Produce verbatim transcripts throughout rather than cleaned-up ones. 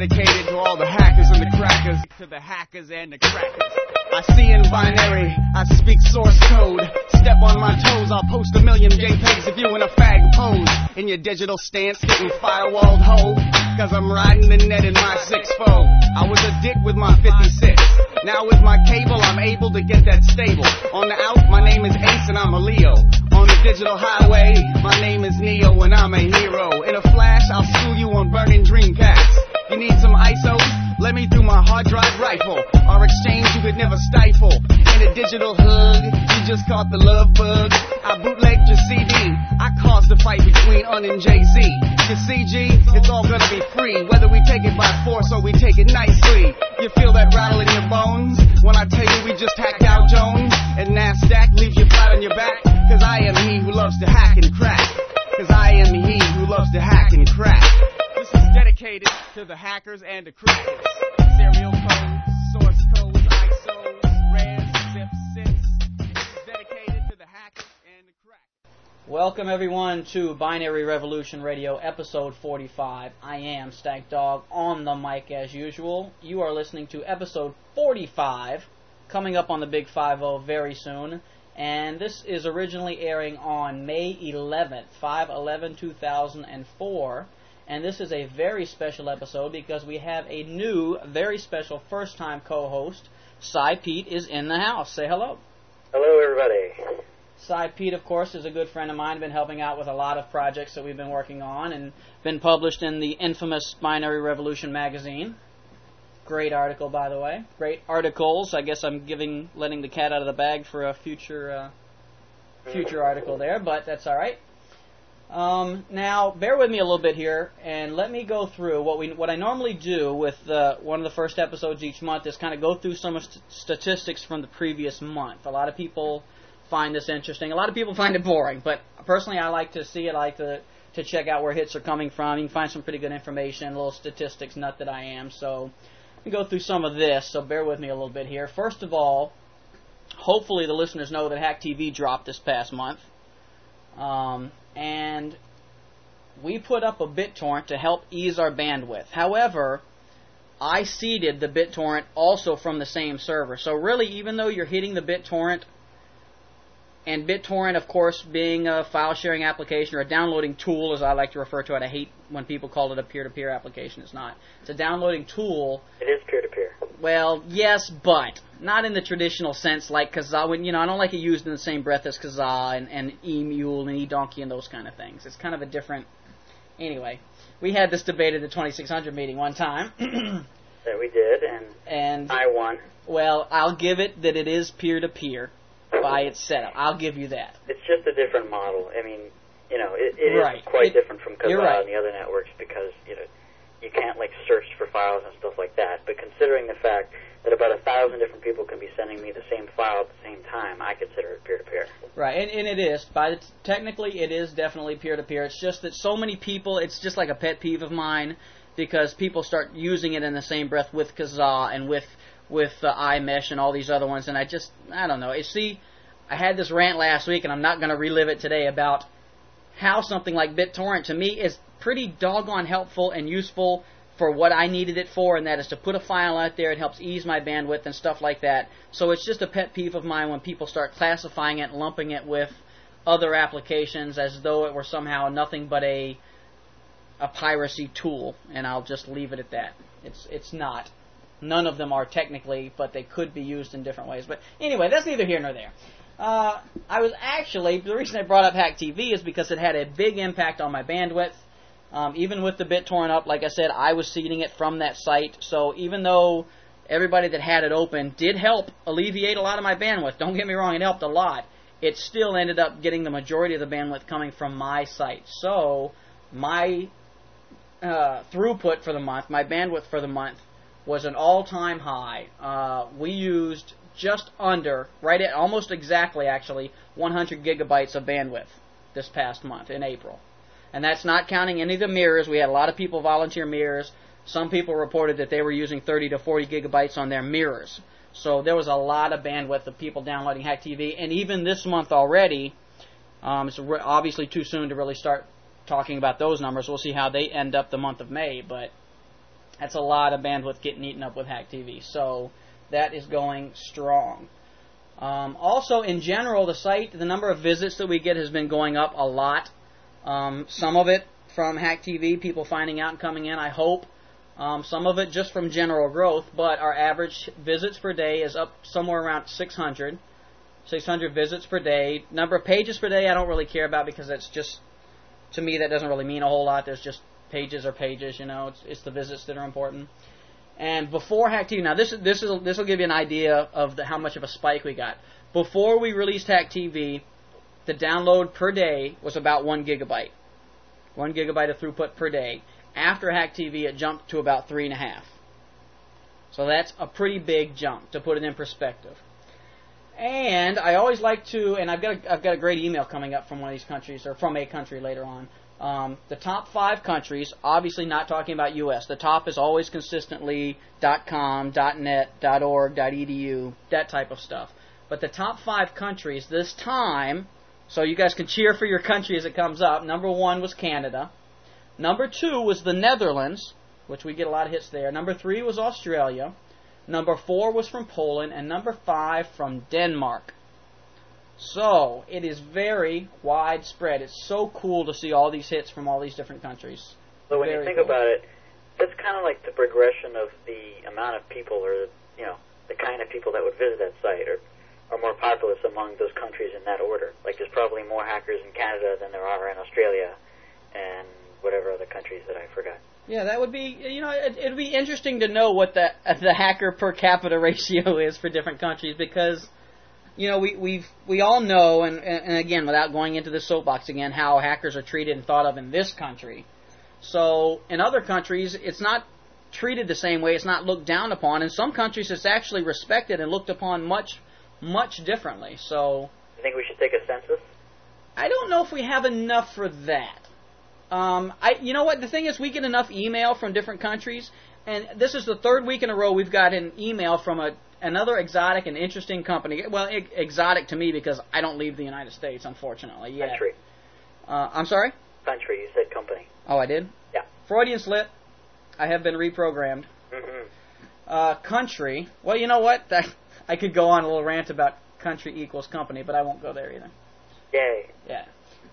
dedicated to all the hackers and the crackers. To the hackers and the crackers. I see in binary, I speak source code. Step on my toes, I'll post a million JPEGs of you in a fag pose. In your digital stance, getting firewalled ho. Cause I'm riding the net in my six fold. I was a dick with my fifty-six. Now with my cable, I'm able to get that stable. On the out, my name is Ace and I'm a Leo. On the digital highway, my name is Neo and I'm a hero. In a flash, I'll school you on burning Dreamcast. You need some I S Os? Let me through my hard drive rifle. Our exchange you could never stifle. In a digital hug, you just caught the love bug. I bootlegged your C D. I caused the fight between Un and Jay-Z. You see, G, it's all gonna be free. Whether we take it by force or we take it nicely. You feel that rattle in your bones when I tell you we just hacked out Jones? And NASDAQ leaves you flat on your back. Cause I am he who loves to hack and crack. Cause I am he who loves to hack and crack. This is dedicated to the hackers and the crackers. Serial codes, source codes, I S Os, res, zip, sys. This is dedicated to the hackers and the crackers. Welcome everyone to Binary Revolution Radio, episode forty-five. I am Stank Dog on the mic as usual. You are listening to episode forty-five, coming up on the Big five oh very soon. And this is originally airing on May eleventh, five eleven two thousand four. And this is a very special episode because we have a new, very special first-time co-host. Cy Pete is in the house. Say hello. Hello, everybody. Cy Pete, of course, is a good friend of mine. Been helping out with a lot of projects that we've been working on and been published in the infamous Binary Revolution magazine. Great article, by the way. Great articles. I guess I'm giving, letting the cat out of the bag for a future, uh, future article there, but that's all right. Um, now, bear with me a little bit here, and let me go through what we what I normally do with uh, one of the first episodes each month is kind of go through some st- statistics from the previous month. A lot of people find this interesting. A lot of people find it boring, but personally, I like to see it. I like to to check out where hits are coming from. You can find some pretty good information, a little statistics nut that I am. So, let me go through some of this. So, bear with me a little bit here. First of all, hopefully the listeners know that Hack T V dropped this past month. Um, and we put up a BitTorrent to help ease our bandwidth. However, I seeded the BitTorrent also from the same server. So really, even though you're hitting the BitTorrent, and BitTorrent, of course, being a file-sharing application or a downloading tool, as I like to refer to it. I hate when people call it a peer-to-peer application. It's not. It's a downloading tool. It is peer-to-peer. Well, yes, but not in the traditional sense like Kazaa. When, you know, I don't like it used in the same breath as Kazaa and, and eMule and eDonkey and those kind of things. It's kind of a different... Anyway, we had this debate at the twenty-six hundred meeting one time. That we did, and, and I won. Well, I'll give it that it is peer-to-peer by its setup. I'll give you that. It's just a different model. I mean, you know, it, it right. is quite it, different from Kazaa right. and the other networks because, you know, you can't, like, search for files and stuff like that. But considering the fact that about a thousand different people can be sending me the same file at the same time, I consider it peer-to-peer. Right, and, and it is. By the t- technically, it is definitely peer-to-peer. It's just that so many people, it's just like a pet peeve of mine because people start using it in the same breath with Kazaa and with with uh, iMesh and all these other ones, and I just, I don't know. You see, I had this rant last week, and I'm not going to relive it today about how something like BitTorrent, to me, is pretty doggone helpful and useful for what I needed it for, and that is to put a file out there. It helps ease my bandwidth and stuff like that. So it's just a pet peeve of mine when people start classifying it and lumping it with other applications as though it were somehow nothing but a a piracy tool, and I'll just leave it at that. It's it's not. None of them are technically, but they could be used in different ways. But anyway, that's neither here nor there. Uh, I was actually, the reason I brought up Hack T V is because it had a big impact on my bandwidth. Um, even with the BitTorrent up, like I said, I was seeding it from that site. So even though everybody that had it open did help alleviate a lot of my bandwidth, don't get me wrong, it helped a lot, it still ended up getting the majority of the bandwidth coming from my site. So my uh, throughput for the month, my bandwidth for the month, was an all-time high. Uh, we used just under, right at almost exactly actually, one hundred gigabytes of bandwidth this past month in April. And that's not counting any of the mirrors. We had a lot of people volunteer mirrors. Some people reported that they were using thirty to forty gigabytes on their mirrors. So there was a lot of bandwidth of people downloading Hack T V. And even this month already, um, it's re- obviously too soon to really start talking about those numbers. We'll see how they end up the month of May. But That's a lot of bandwidth getting eaten up with Hack T V. So that is going strong. Um, also, in general, the site, the number of visits that we get has been going up a lot. Um, some of it from Hack T V, people finding out and coming in, I hope. Um, some of it just from general growth, but our average visits per day is up somewhere around six hundred. six hundred visits per day. Number of pages per day I don't really care about because that's just, to me, that doesn't really mean a whole lot. There's just pages or pages, you know. It's, it's the visits that are important. And before Hack T V, now this this is this will give you an idea of the, how much of a spike we got. Before we released Hack T V, the download per day was about one gigabyte, one gigabyte of throughput per day. After Hack T V, it jumped to about three and a half. So that's a pretty big jump to put it in perspective. And I always like to, and I've got a, I've got a great email coming up from one of these countries, or from a country later on. Um, the top five countries, obviously not talking about U S. The top is always consistently .com, .net, .org, .edu, that type of stuff. But the top five countries this time, so you guys can cheer for your country as it comes up. Number one was Canada. Number two was the Netherlands, which we get a lot of hits there. Number three was Australia. Number four was from Poland. And number five from Denmark. So, it is very widespread. It's so cool to see all these hits from all these different countries. So when very you think cool. about it, that's kind of like the progression of the amount of people, or, you know, the kind of people that would visit that site, or are more populous among those countries in that order. Like, there's probably more hackers in Canada than there are in Australia, and whatever other countries that I forgot. Yeah, that would be, you know, it would be interesting to know what the the hacker per capita ratio is for different countries, because, you know, we we've we all know, and, and again, without going into the soapbox again, how hackers are treated and thought of in this country. So in other countries, it's not treated the same way. It's not looked down upon. In some countries, it's actually respected and looked upon much, much differently. So You think we should take a census? I don't know if we have enough for that. Um, I, you know what? The thing is, we get enough email from different countries, and this is the third week in a row we've got an email from a another exotic and interesting company. Well, e- exotic to me because I don't leave the United States, unfortunately. Yet. Country. Uh, I'm sorry? Country. You said company. Oh, I did? Yeah. Freudian slip. I have been reprogrammed. Mm-hmm. Uh, country. Well, you know what? I, I could go on a little rant about country equals company, but I won't go there either. Yay. Yeah.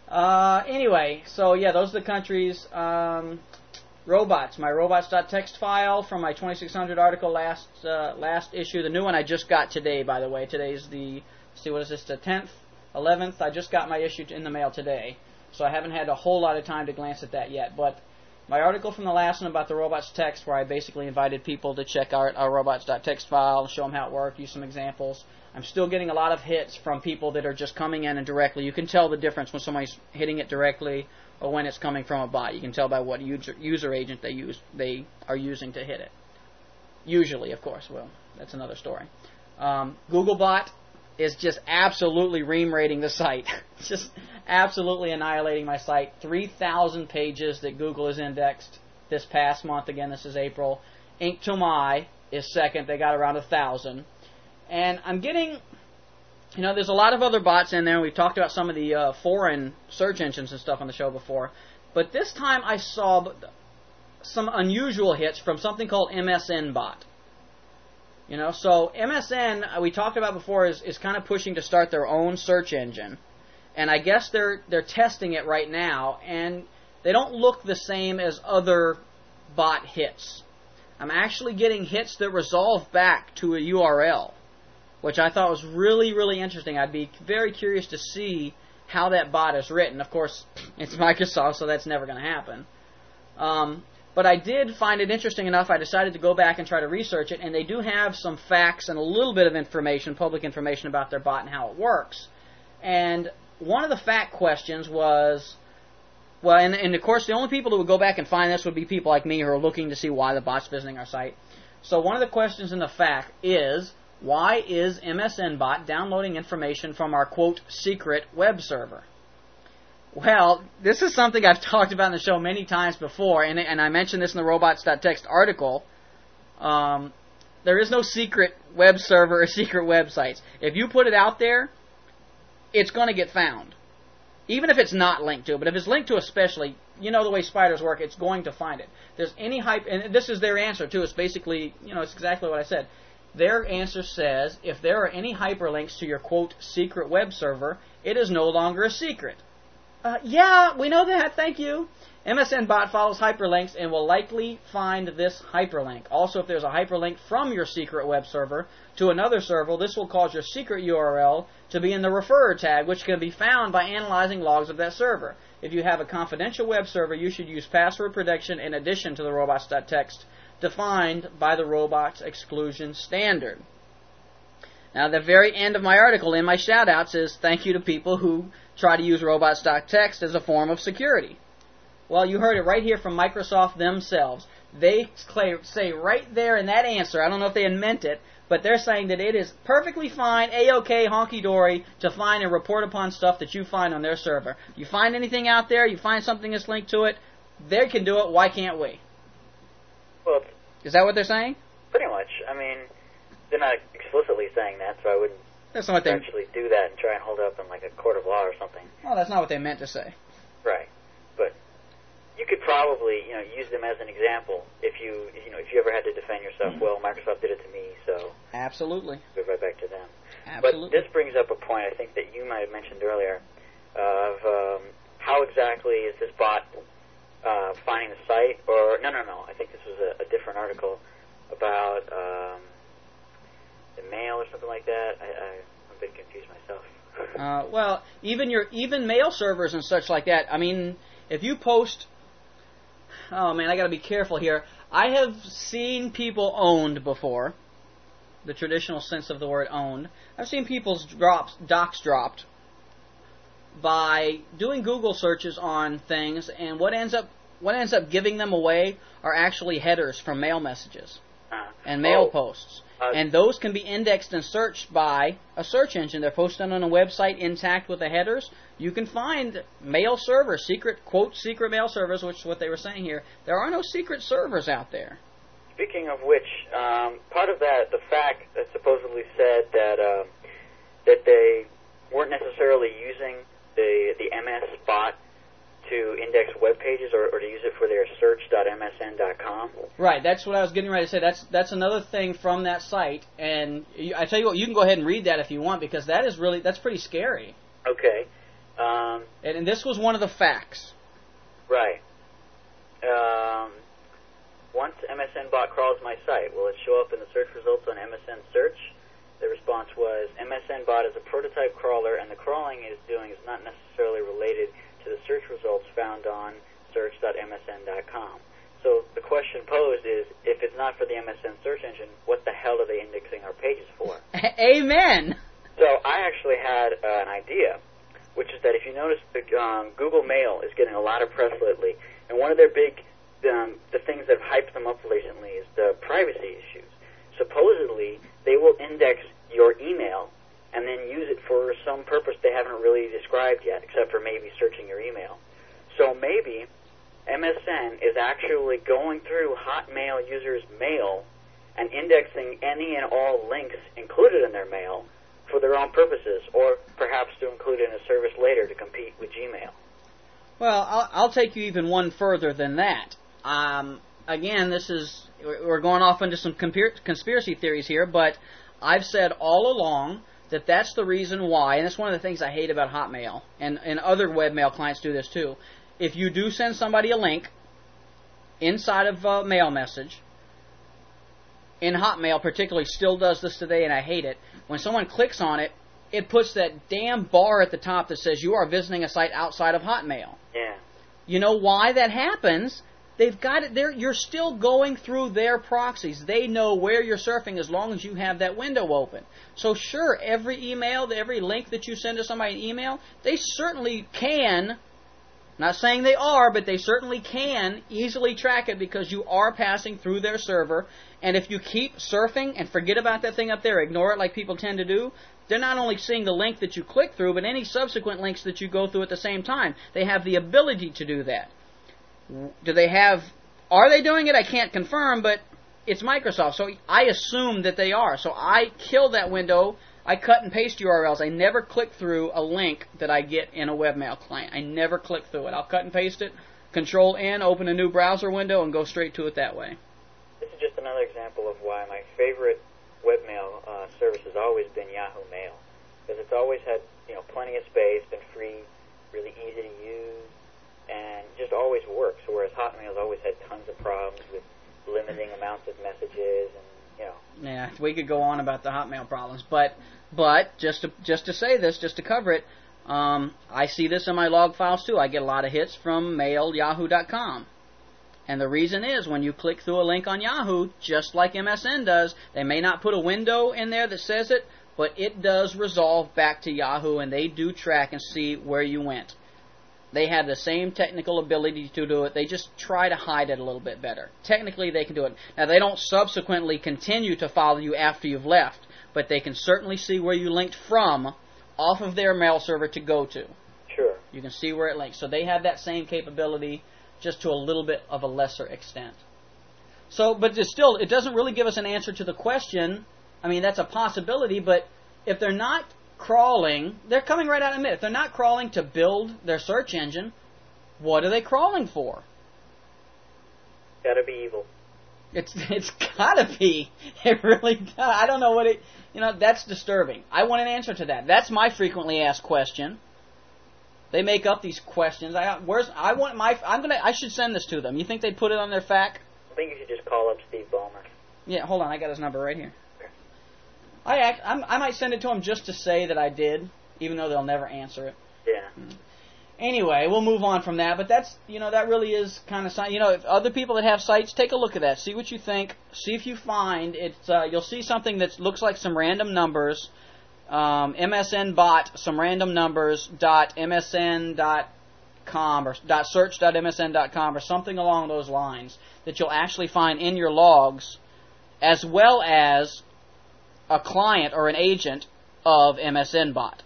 Uh, anyway, so yeah, those are the countries. Um, robots. My robots.txt file from my twenty-six hundred article last uh, last issue. The new one I just got today, by the way. Today's the, let's see, what is this, the tenth, eleventh? I just got my issue in the mail today, so I haven't had a whole lot of time to glance at that yet. But my article from the last one about the robots text, where I basically invited people to check out our robots.txt file, show them how it worked, use some examples. I'm still getting a lot of hits from people that are just coming in and directly. You can tell the difference when somebody's hitting it directly or when it's coming from a bot. You can tell by what user, user agent they use they are using to hit it. Usually, of course. Well, that's another story. Um, Googlebot is just absolutely ream rating the site. Just absolutely annihilating my site. three thousand pages that Google has indexed this past month. Again, this is April. Ink to My is second. They got around one thousand. And I'm getting, you know, there's a lot of other bots in there. We've talked about some of the uh, foreign search engines and stuff on the show before. But this time I saw some unusual hits from something called M S N Bot. You know, so M S N, we talked about before, is, is kind of pushing to start their own search engine. And I guess they're they're testing it right now. And they don't look the same as other bot hits. I'm actually getting hits that resolve back to a U R L, which I thought was really, really interesting. I'd be very curious to see how that bot is written. Of course, it's Microsoft, so that's never going to happen. Um, but I did find it interesting enough, I decided to go back and try to research it, and they do have some facts and a little bit of information, public information about their bot and how it works. And one of the fact questions was, well, and, and of course, the only people who would go back and find this would be people like me who are looking to see why the bot's visiting our site. So one of the questions in the fact is, why is M S N Bot downloading information from our, quote, secret web server? Well, this is something I've talked about in the show many times before, and, and I mentioned this in the robots.txt article. Um, there is no secret web server or secret websites. If you put it out there, it's going to get found. Even if it's not linked to, but if it's linked to especially, you know the way spiders work, it's going to find it. There's any hype, and this is their answer too. It's basically, you know, it's exactly what I said. Their answer says, if there are any hyperlinks to your, quote, secret web server, it is no longer a secret. Uh, yeah, we know that, thank you. M S N Bot follows hyperlinks and will likely find this hyperlink. Also, if there's a hyperlink from your secret web server to another server, this will cause your secret U R L to be in the referrer tag, which can be found by analyzing logs of that server. If you have a confidential web server, you should use password protection in addition to the robots.txt defined by the robots exclusion standard. Now, the very end of my article in my shout-outs is thank you to people who try to use robots.txt as a form of security. Well, you heard it right here from Microsoft themselves. They say right there in that answer, I don't know if they had meant it, but they're saying that it is perfectly fine, A-OK, honky-dory, to find and report upon stuff that you find on their server. You find anything out there, you find something that's linked to it, they can do it, why can't we? Well, is that what they're saying? Pretty much. I mean, they're not explicitly saying that, so I wouldn't that's not what they actually do that and try and hold it up in like a court of law or something. Well, that's not what they meant to say. Right. But you could probably, you know, use them as an example if you, you know, if you ever had to defend yourself. Mm-hmm. Well, Microsoft did it to me, so absolutely, go right back to them. Absolutely. But this brings up a point I think that you might have mentioned earlier of um, how exactly is this bot uh, finding the site? Or no, no, no. I think this was a, a different article about um, the mail or something like that. I, I, I'm a bit confused myself. uh, well, even your even mail servers and such like that. I mean, if you post. Oh, man, I got to be careful here. I have seen people owned before, the traditional sense of the word owned. I've seen people's drops, docs dropped by doing Google searches on things, and what ends up what ends up giving them away are actually headers from mail messages and mail oh. posts. Uh, and those can be indexed and searched by a search engine. They're posted on a website intact with the headers. You can find mail servers, secret, quote, secret mail servers, which is what they were saying here. There are no secret servers out there. Speaking of which, um, part of that, the fact that supposedly said that um, that they weren't necessarily using the the M S bot to index web pages or, or to use it for their search dot M S N dot com. Right, that's what I was getting ready to say. That's that's another thing from that site, and you, I tell you what, you can go ahead and read that if you want, because that is really that's pretty scary. Okay. Um, and, and this was one of the facts. Right. Um, once M S N bot crawls my site, will it show up in the search results on M S N search? The response was, M S N bot is a prototype crawler, and the crawling it is doing is not necessarily related to the search results found on search dot M S N dot com. So the question posed is, if it's not for the M S N search engine, what the hell are they indexing our pages for? Amen! So I actually had uh, an idea, which is that if you notice, the, um, Google Mail is getting a lot of press lately, and one of their big, um, the things that have hyped them up recently is the privacy issues. Supposedly, they will index your email and then use it for some purpose they haven't really described yet, except for maybe searching your email. So maybe M S N is actually going through Hotmail users' mail and indexing any and all links included in their mail for their own purposes, or perhaps to include in a service later to compete with Gmail. Well, I'll, I'll take you even one further than that. Um, again, this is we're going off into some conspiracy theories here, but I've said all along that that's the reason why, and that's one of the things I hate about Hotmail, and, and other webmail clients do this too. If you do send somebody a link inside of a mail message, in Hotmail particularly still does this today, and I hate it, when someone clicks on it, it puts that damn bar at the top that says you are visiting a site outside of Hotmail. Yeah. You know why that happens? They've got it there. You're still going through their proxies. They know where you're surfing as long as you have that window open. So sure, every email, every link that you send to somebody in email, they certainly can, not saying they are, but they certainly can easily track it because you are passing through their server. And if you keep surfing and forget about that thing up there, ignore it like people tend to do, they're not only seeing the link that you click through, but any subsequent links that you go through at the same time. They have the ability to do that. Do they have, are they doing it? I can't confirm, but it's Microsoft, so I assume that they are. So I kill that window I cut and paste U R Ls. I never click through a link that I get in a webmail client. I never click through it. I'll cut and paste it, Control N, open a new browser window, and go straight to it that way. This is just another example of why my favorite webmail uh, service has always been Yahoo Mail, because it's always had, you know, plenty of space, been free, really easy to use, and just always works. Whereas Hotmail's always had tons of problems with limiting amounts of messages and, you know. Yeah, we could go on about the Hotmail problems, but but just to just to say this, just to cover it, um, I see this in my log files too. I get a lot of hits from mail yahoo dot com, and the reason is when you click through a link on Yahoo, just like M S N does, they may not put a window in there that says it, but it does resolve back to Yahoo, and they do track and see where you went. They have the same technical ability to do it. They just try to hide it a little bit better. Technically, they can do it. Now, they don't subsequently continue to follow you after you've left, but they can certainly see where you linked from off of their mail server to go to. Sure. You can see where it links. So they have that same capability, just to a little bit of a lesser extent. So, but it's still, it doesn't really give us an answer to the question. I mean, that's a possibility, but if they're not crawling, they're coming right out of it. If they're not crawling to build their search engine, what are they crawling for? Gotta be evil. It's it's gotta be. It really does. I don't know what it. You know, that's disturbing. I want an answer to that. That's my frequently asked question. They make up these questions. I where's I want my. I'm gonna. I should send this to them. You think they'd put it on their F A Q? I think you should just call up Steve Ballmer. Yeah, hold on. I got his number right here. I act, I'm, I might send it to them just to say that I did, even though they'll never answer it. Yeah. Mm. Anyway, we'll move on from that. But that's, you know, that really is kind of, you know, if other people that have sites, take a look at that. See what you think. See if you find it's. Uh, you'll see something that looks like some random numbers. Um, M S N bot, some random numbers. Dot M S N dot com or dot search dot M S N dot com or something along those lines that you'll actually find in your logs, as well as a client or an agent of M S N bot.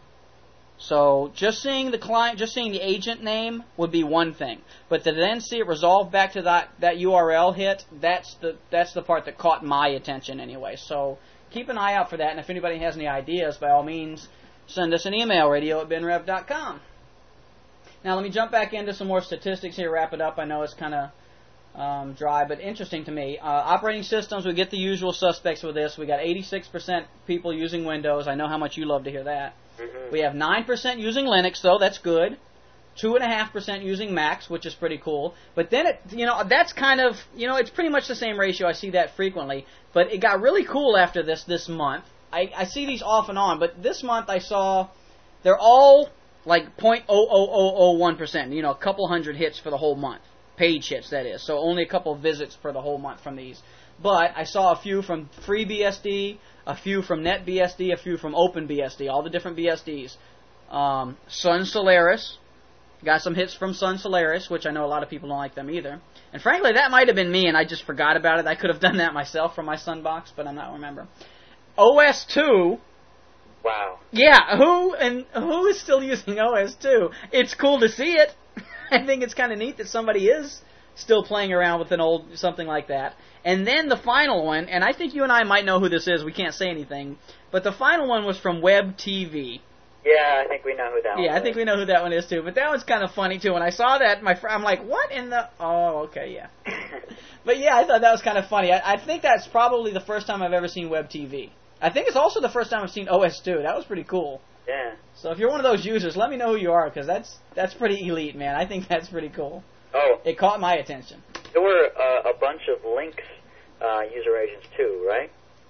So just seeing the client, just seeing the agent name would be one thing, but to then see it resolve back to that, that U R L hit, that's the that's the part that caught my attention anyway. So keep an eye out for that, and if anybody has any ideas, by all means, send us an email, radio at ben rev dot com. Now let me jump back into some more statistics here, wrap it up. I know it's kind of Um, dry, but interesting to me. Uh, operating systems, we get the usual suspects with this. We got eighty-six percent people using Windows. I know how much you love to hear that. Mm-hmm. We have nine percent using Linux, though. That's good. two point five percent using Macs, which is pretty cool. But then, it, you know, that's kind of, you know, it's pretty much the same ratio. I see that frequently. But it got really cool after this this month. I, I see these off and on, but this month I saw they're all like zero point zero zero zero zero one percent, you know, a couple hundred hits for the whole month. Page hits, that is. So only a couple of visits for the whole month from these. But I saw a few from FreeBSD, a few from NetBSD, a few from OpenBSD, all the different B S Ds. Um, Sun Solaris, got some hits from Sun Solaris, which I know a lot of people don't like them either. And frankly, that might have been me, and I just forgot about it. I could have done that myself from my Sunbox, but I'm not remember. O S two. Wow. Yeah, who and who is still using O S two? It's cool to see it. I think it's kind of neat that somebody is still playing around with an old something like that. And then the final one, and I think you and I might know who this is. We can't say anything, but the final one was from Web T V. Yeah, I think we know who that one is. Yeah, I think we know who that one is too. But that one's kind of funny too. When I saw that, my fr- I'm like, what in the? Oh, okay, yeah. But yeah, I thought that was kind of funny. I, I think that's probably the first time I've ever seen Web T V. I think it's also the first time I've seen O S two. That was pretty cool. Yeah. So if you're one of those users, let me know who you are, because that's that's pretty elite, man. I think that's pretty cool. Oh. It caught my attention. There were uh, a bunch of Lynx uh, user agents too, right?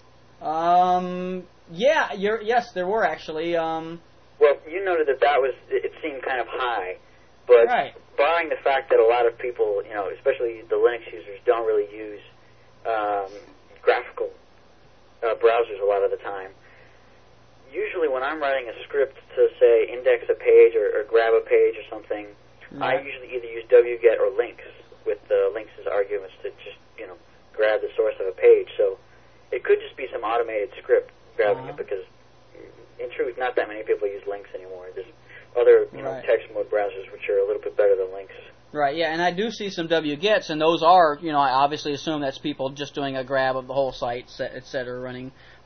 Um. Yeah. You're. Yes, there were actually. Um. Well, you noted that that was. It seemed kind of high, but right. barring the fact that a lot of people, you know, especially the Linux users, don't really use um, graphical uh, browsers a lot of the time. Usually when I'm writing a script to, say, index a page or, or grab a page or something, right. I usually either use wget or links with the links as arguments to just, you know, grab the source of a page. So it could just be some automated script grabbing uh-huh. it because, in truth, not that many people use links anymore. There's other, you know, right. text mode browsers which are a little bit better than links. Right, yeah, and I do see some wgets, and those are, you know, I obviously assume that's people just doing a grab of the whole site, et cetera, running.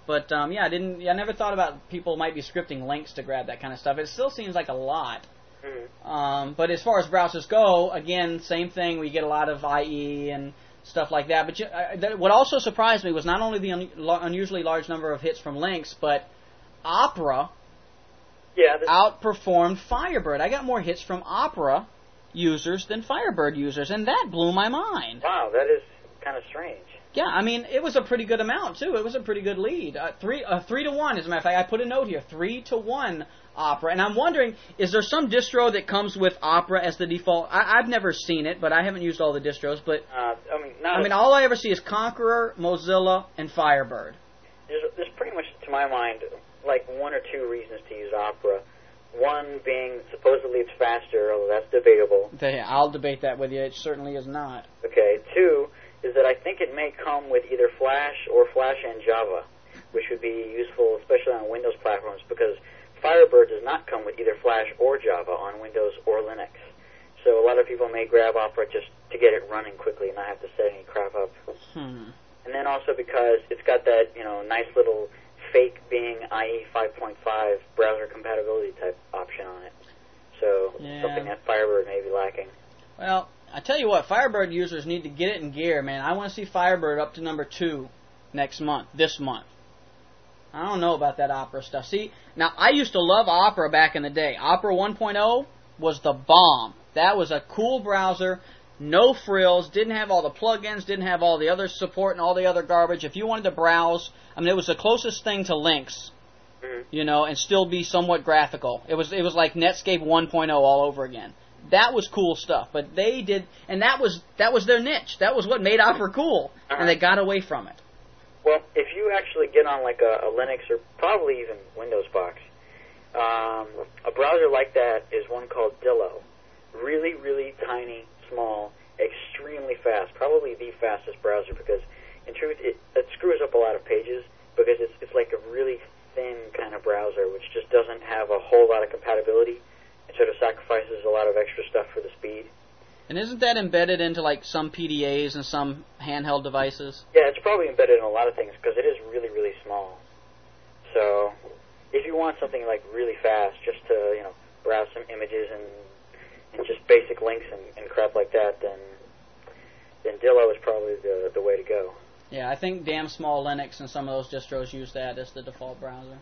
But um, yeah, I didn't. I never thought about people might be scripting links to grab that kind of stuff. It still seems like a lot. Mm-hmm. Um, but as far as browsers go, again, same thing. We get a lot of I E and stuff like that. But you, uh, that, what also surprised me was not only the un- unusually large number of hits from links, but Opera yeah, this- outperformed Firebird. I got more hits from Opera users than Firebird users, and that blew my mind. Wow, that is kind of strange. Yeah, I mean, it was a pretty good amount, too. It was a pretty good lead. Uh, three uh, three to one, as a matter of fact. I put a note here, three to one Opera. And I'm wondering, is there some distro that comes with Opera as the default? I, I've never seen it, but I haven't used all the distros. But Uh, I mean, not I mean, all I ever see is Conqueror, Mozilla, and Firebird. there's, there's pretty much, to my mind, like one or two reasons to use Opera. One being supposedly it's faster, although that's debatable. They, I'll debate that with you. It certainly is not. Okay. Two is that I think it may come with either Flash or Flash and Java, which would be useful, especially on Windows platforms, because Firebird does not come with either Flash or Java on Windows or Linux. So a lot of people may grab Opera just to get it running quickly and not have to set any crap up. Hmm. And then also because it's got that, you know, nice little fake Bing I E five point five browser compatibility type option on it. So Yeah. something that Firebird may be lacking. Well, I tell you what, Firebird users need to get it in gear, man. I want to see Firebird up to number two next month, this month. I don't know about that Opera stuff. See, now, I used to love Opera back in the day. Opera one point oh was the bomb. That was a cool browser, no frills, didn't have all the plugins, didn't have all the other support and all the other garbage. If you wanted to browse, I mean, it was the closest thing to Lynx, Mm-hmm. you know, and still be somewhat graphical. It was it was like Netscape one point oh all over again. That was cool stuff, but they did, and that was that was their niche. That was what made Opera cool, and they got away from it. Well, if you actually get on like a, a Linux or probably even Windows box, um, a browser like that is one called Dillo. Really, really tiny, small, extremely fast. Probably the fastest browser because, in truth, it, it screws up a lot of pages because it's it's like a really thin kind of browser which just doesn't have a whole lot of compatibility and sort of sacrifices a lot of extra stuff for the speed. And isn't that embedded into like some P D As and some handheld devices? Yeah, it's probably embedded in a lot of things because it is really, really small. So, if you want something like really fast, just to you know browse some images and and just basic links and, and crap like that, then then Dillo is probably the the way to go. Yeah, I think damn small Linux and some of those distros use that as the default browser.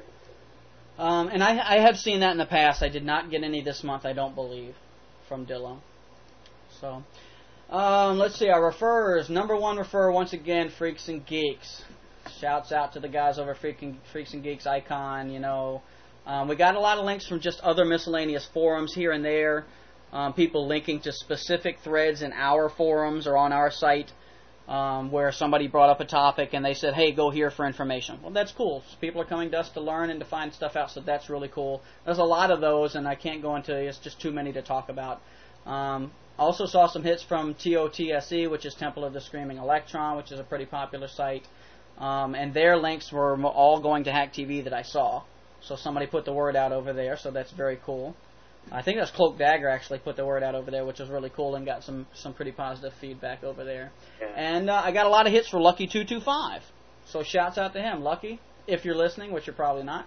Mm. Um, and I, I have seen that in the past. I did not get any this month, I don't believe, from Dillo. So, um, let's see, our referrers. Number one referrer, once again, Freaks and Geeks. Shouts out to the guys over Freaking, Freaks and Geeks Icon, you know. Um, we got a lot of links from just other miscellaneous forums here and there. Um, people linking to specific threads in our forums or on our site um, where somebody brought up a topic and they said, hey, go here for information. Well, that's cool. People are coming to us to learn and to find stuff out, so that's really cool. There's a lot of those, and I can't go into it. It's just too many to talk about. Um, also saw some hits from T O T S E, which is Temple of the Screaming Electron, which is a pretty popular site. Um, and their links were all going to Hack T V that I saw. So somebody put the word out over there, so that's very cool. I think that's Cloak Dagger actually put the word out over there, which was really cool and got some, some pretty positive feedback over there. Yeah. And uh, I got a lot of hits for Lucky two two five. So shouts out to him. Lucky, if you're listening, which you're probably not.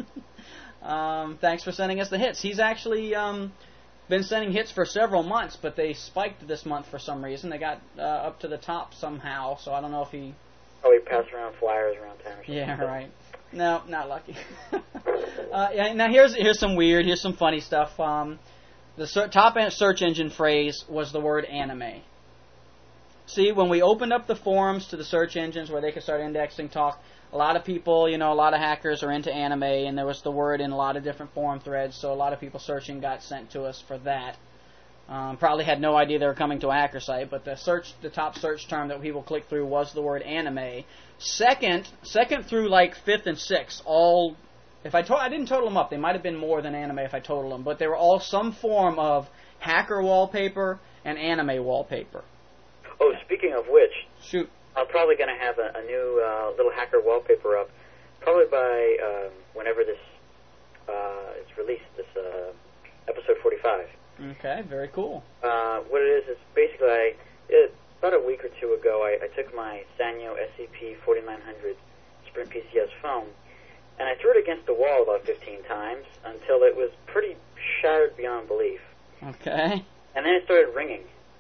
um, thanks for sending us the hits. He's actually um, been sending hits for several months, but they spiked this month for some reason. They got uh, up to the top somehow, so I don't know if he... Oh, we pass around flyers around town or something. Yeah, right. No, not lucky. uh, yeah, now here's here's some weird, here's some funny stuff. Um, the ser- top search engine phrase was the word anime. See, when we opened up the forums to the search engines where they could start indexing talk, a lot of people, you know, a lot of hackers are into anime, and there was the word in a lot of different forum threads, so a lot of people searching got sent to us for that. Um, probably had no idea they were coming to a hacker site, but the search, the top search term that people clicked through was the word anime. Second, second through like fifth and sixth, all, if I to, I didn't total them up, they might have been more than anime if I totaled them, but they were all some form of hacker wallpaper and anime wallpaper. Oh, speaking of which, Shoot. I'm probably going to have a, a new uh, little hacker wallpaper up, probably by um, whenever this uh, is released, this uh, episode forty-five. Okay, very cool. Uh, what it is, is basically, I, it, about a week or two ago, I, I took my Sanyo S C P forty-nine hundred Sprint P C S phone, and I threw it against the wall about fifteen times until it was pretty shattered beyond belief. Okay. And then it started ringing.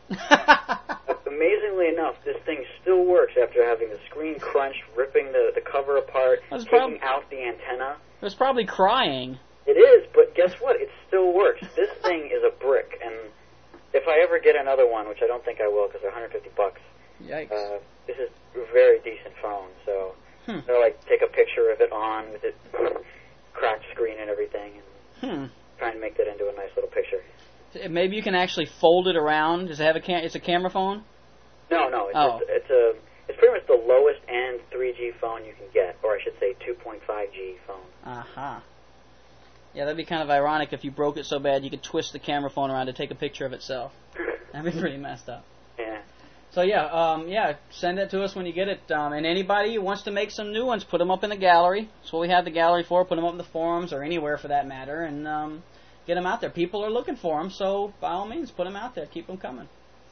Amazingly enough, this thing still works after having the screen crunched, ripping the, the cover apart, taking prob- out the antenna. It was probably crying. It is, but guess what? It still works. This thing is a brick, and if I ever get another one, which I don't think I will because they're one hundred fifty bucks, Yikes. Uh, this is a very decent phone, so hmm. I'll like take a picture of it on with it cracked screen and everything, and hmm. try and make that into a nice little picture. Maybe you can actually fold it around. Does it have a cam- it's a camera phone? No, no, it's, oh. it's, it's a it's pretty much the lowest end three G phone you can get, or I should say two point five G phone. Aha. Uh-huh. Yeah, that'd be kind of ironic if you broke it so bad you could twist the camera phone around to take a picture of itself. That'd be pretty messed up. Yeah. So yeah, um, yeah, send it to us when you get it. Um, and anybody who wants to make some new ones, put them up in the gallery. That's what we have the gallery for. Put them up in the forums or anywhere for that matter, and um, get them out there. People are looking for them, so by all means, put them out there. Keep them coming.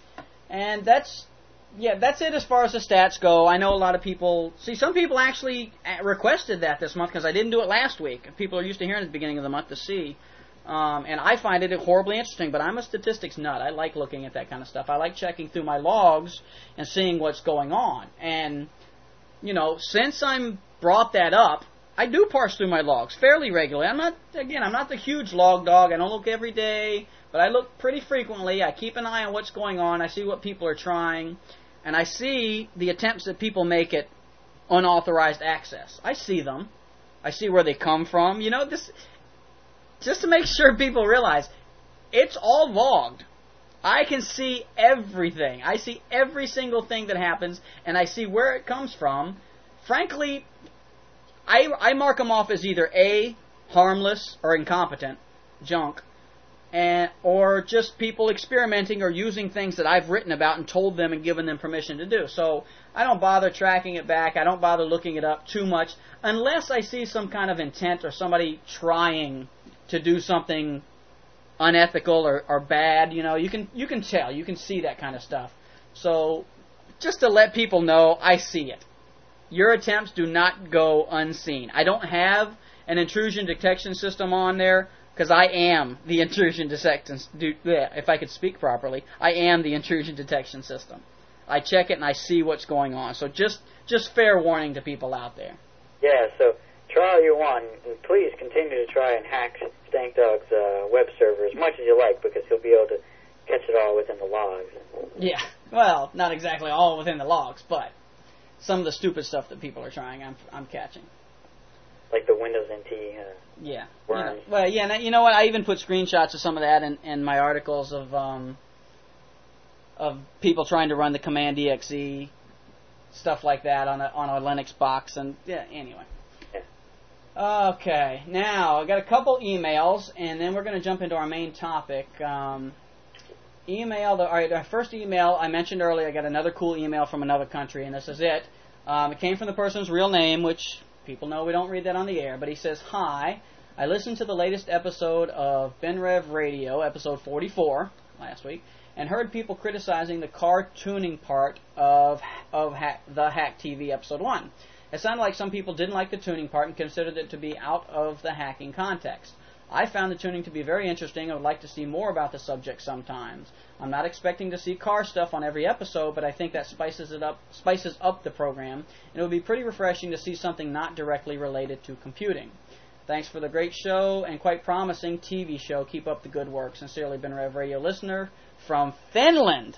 And that's, yeah, that's it as far as the stats go. I know a lot of people, see, some people actually requested that this month because I didn't do it last week. People are used to hearing at the beginning of the month to see. Um, and I find it horribly interesting, but I'm a statistics nut. I like looking at that kind of stuff. I like checking through my logs and seeing what's going on. And, you know, since I'm brought that up, I do parse through my logs fairly regularly. I'm not, again, I'm not the huge log dog. I don't look every day, but I look pretty frequently. I keep an eye on what's going on. I see what people are trying, and I see the attempts that people make at unauthorized access. I see them. I see where they come from. You know, this... Just to make sure people realize, it's all logged. I can see everything. I see every single thing that happens, and I see where it comes from. Frankly, I, I mark them off as either A, harmless or incompetent, junk, and or just people experimenting or using things that I've written about and told them and given them permission to do. So I don't bother tracking it back. I don't bother looking it up too much unless I see some kind of intent or somebody trying to do something unethical or, or bad. You know, you can you can tell, you can see that kind of stuff. So just to let people know, I see it. Your attempts do not go unseen. I don't have an intrusion detection system on there because I am the intrusion detection. If I could speak properly, I am the intrusion detection system. I check it and I see what's going on. So just just fair warning to people out there. Yeah. So try all you want, and please continue to try and hack Stank Dog's uh, web server as much as you like, because he'll be able to catch it all within the logs. Yeah, well, not exactly all within the logs, but some of the stupid stuff that people are trying, I'm I'm catching. Like the Windows N T uh, yeah. worms. You know, well, yeah, and you know what? I even put screenshots of some of that in, in my articles of um, of people trying to run the Command E X E, stuff like that on a on a Linux box, and yeah. Anyway. Okay, now I got a couple emails, and then we're going to jump into our main topic. Um, email, the, all right, our first email I mentioned earlier. I got another cool email from another country, and this is it. Um, it came from the person's real name, which people know we don't read that on the air. But he says, "Hi, I listened to the latest episode of BenRev Radio, episode forty-four, last week, and heard people criticizing the car tuning part of of hack, the Hack T V episode one. It sounded like some people didn't like the tuning part and considered it to be out of the hacking context. I found the tuning to be very interesting and would like to see more about the subject sometimes. I'm not expecting to see car stuff on every episode, but I think that spices it up, spices up the program, and it would be pretty refreshing to see something not directly related to computing. Thanks for the great show and quite promising T V show. Keep up the good work. Sincerely, BenRev Radio listener from Finland."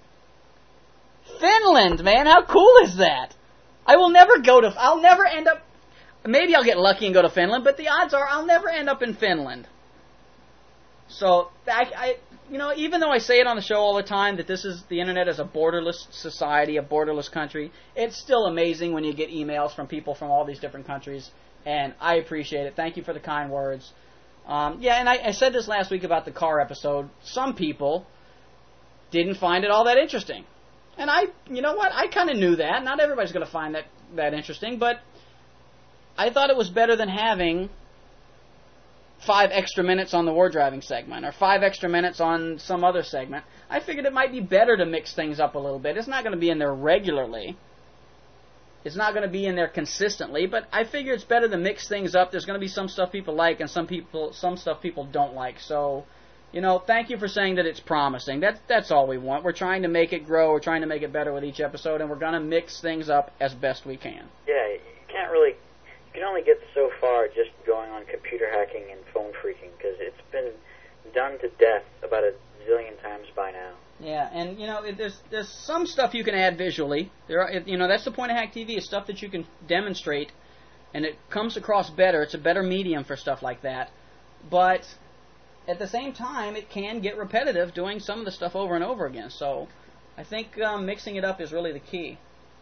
Finland, man, how cool is that? I will never go to, I'll never end up, maybe I'll get lucky and go to Finland, but the odds are I'll never end up in Finland. So, I, I, you know, even though I say it on the show all the time that this is, the internet is a borderless society, a borderless country, it's still amazing when you get emails from people from all these different countries, and I appreciate it. Thank you for the kind words. Um, yeah, and I, I said this last week about the car episode. Some people didn't find it all that interesting. And I, you know what, I kind of knew that. Not everybody's going to find that, that interesting, but I thought it was better than having five extra minutes on the war driving segment or five extra minutes on some other segment. I figured it might be better to mix things up a little bit. It's not going to be in there regularly. it's not going to be in there consistently, but I figure it's better to mix things up. There's going to be some stuff people like and some people some stuff people don't like. So, you know, thank you for saying that it's promising. That's that's all we want. We're trying to make it grow. We're trying to make it better with each episode, and we're going to mix things up as best we can. Yeah, you can't really, you can only get so far just going on computer hacking and phone phreaking, because it's been done to death about a zillion times by now. Yeah, and you know, it, there's there's some stuff you can add visually. There, are, it, you know, that's the point of Hack T V, is stuff that you can demonstrate, and it comes across better. It's a better medium for stuff like that. But at the same time, it can get repetitive doing some of the stuff over and over again. So I think um, mixing it up is really the key.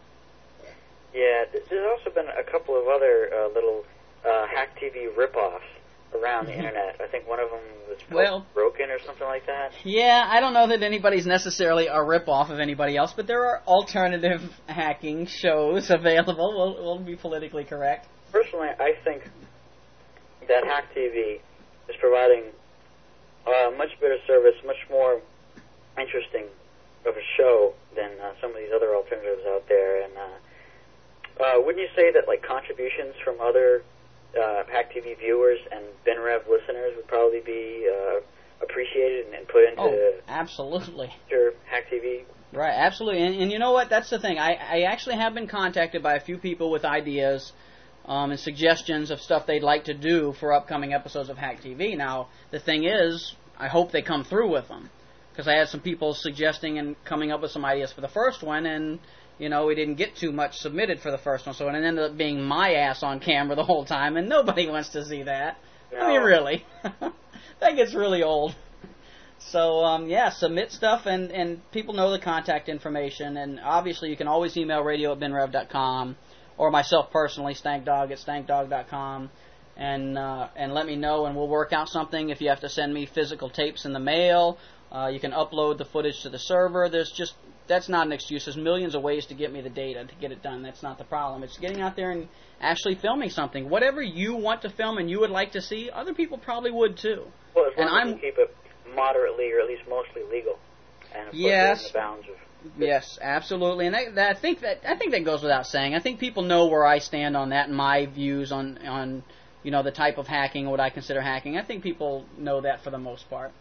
Yeah, there's also been a couple of other uh, little uh, Hack T V rip-offs around the internet. I think one of them was well, broken or something like that. Yeah, I don't know that anybody's necessarily a rip-off of anybody else, but there are alternative hacking shows available. We'll, we'll be politically correct. Personally, I think that Hack T V is providing a much better service, much more interesting of a show than uh, some of these other alternatives out there. And uh, uh, wouldn't you say that like contributions from other Uh, Hack T V viewers and BenRev listeners would probably be uh, appreciated and, and put into oh, absolutely. your Hack T V? Right, absolutely. And, and you know what? That's the thing. I, I actually have been contacted by a few people with ideas um, and suggestions of stuff they'd like to do for upcoming episodes of Hack T V. Now, the thing is, I hope they come through with them, because I had some people suggesting and coming up with some ideas for the first one, and you know, we didn't get too much submitted for the first one, so it ended up being my ass on camera the whole time, and nobody wants to see that. No. I mean, really. That gets really old. So, um, yeah, submit stuff, and, and people know the contact information, and obviously you can always email radio at benrev dot com, or myself personally, stankdog at stankdog dot com, and, uh, and let me know, and we'll work out something. If you have to send me physical tapes in the mail, uh, you can upload the footage to the server. There's just... That's not an excuse. There's millions of ways to get me the data to get it done. That's not the problem. It's getting out there and actually filming something. Whatever you want to film and you would like to see, other people probably would too. Well, as long and as I'm, you keep it moderately or at least mostly legal, and of yes, course within the bounds of. Yes, absolutely. And that, that, I think that I think that goes without saying. I think people know where I stand on that and my views on on you know the type of hacking, what I consider hacking. I think people know that for the most part.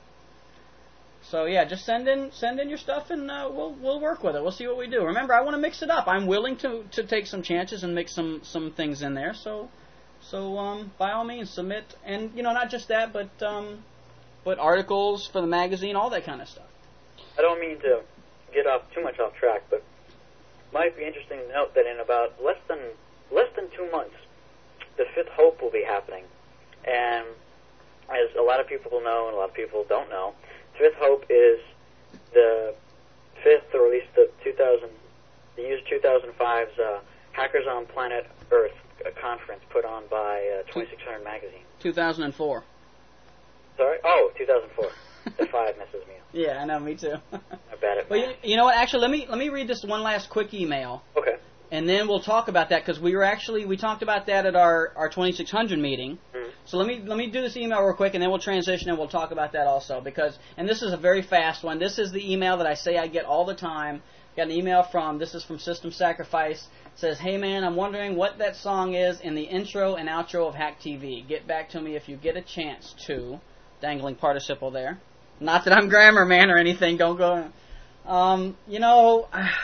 So yeah, just send in send in your stuff, and uh, we'll we'll work with it. We'll see what we do. Remember, I want to mix it up. I'm willing to, to take some chances and mix some, some things in there. So so um, by all means, submit, and you know not just that, but um, but articles for the magazine, all that kind of stuff. I don't mean to get off too much off track, but it might be interesting to note that in about less than less than two months, the Fifth Hope will be happening, and as a lot of people know and a lot of people don't know, Fifth Hope is the fifth, or at least the two thousand, the year two thousand five's uh, Hackers on Planet Earth a conference put on by uh, twenty-six hundred magazine. two thousand four. Sorry? Oh, two thousand four. The five messes me up. Yeah, I know, me too. I'm bad at Well, you, math. you know what? Actually, let me let me read this one last quick email. Okay. And then we'll talk about that, because we were actually we talked about that at our, our twenty-six hundred meeting. Mm-hmm. So let me let me do this email real quick, and then we'll transition and we'll talk about that also. Because and this is a very fast one. This is the email that I say I get all the time. Got an email from this is from System Sacrifice. It says, "Hey man, I'm wondering what that song is in the intro and outro of Hack T V. Get back to me if you get a chance to." Dangling participle there. Not that I'm grammar man or anything. Don't go. Um, you know.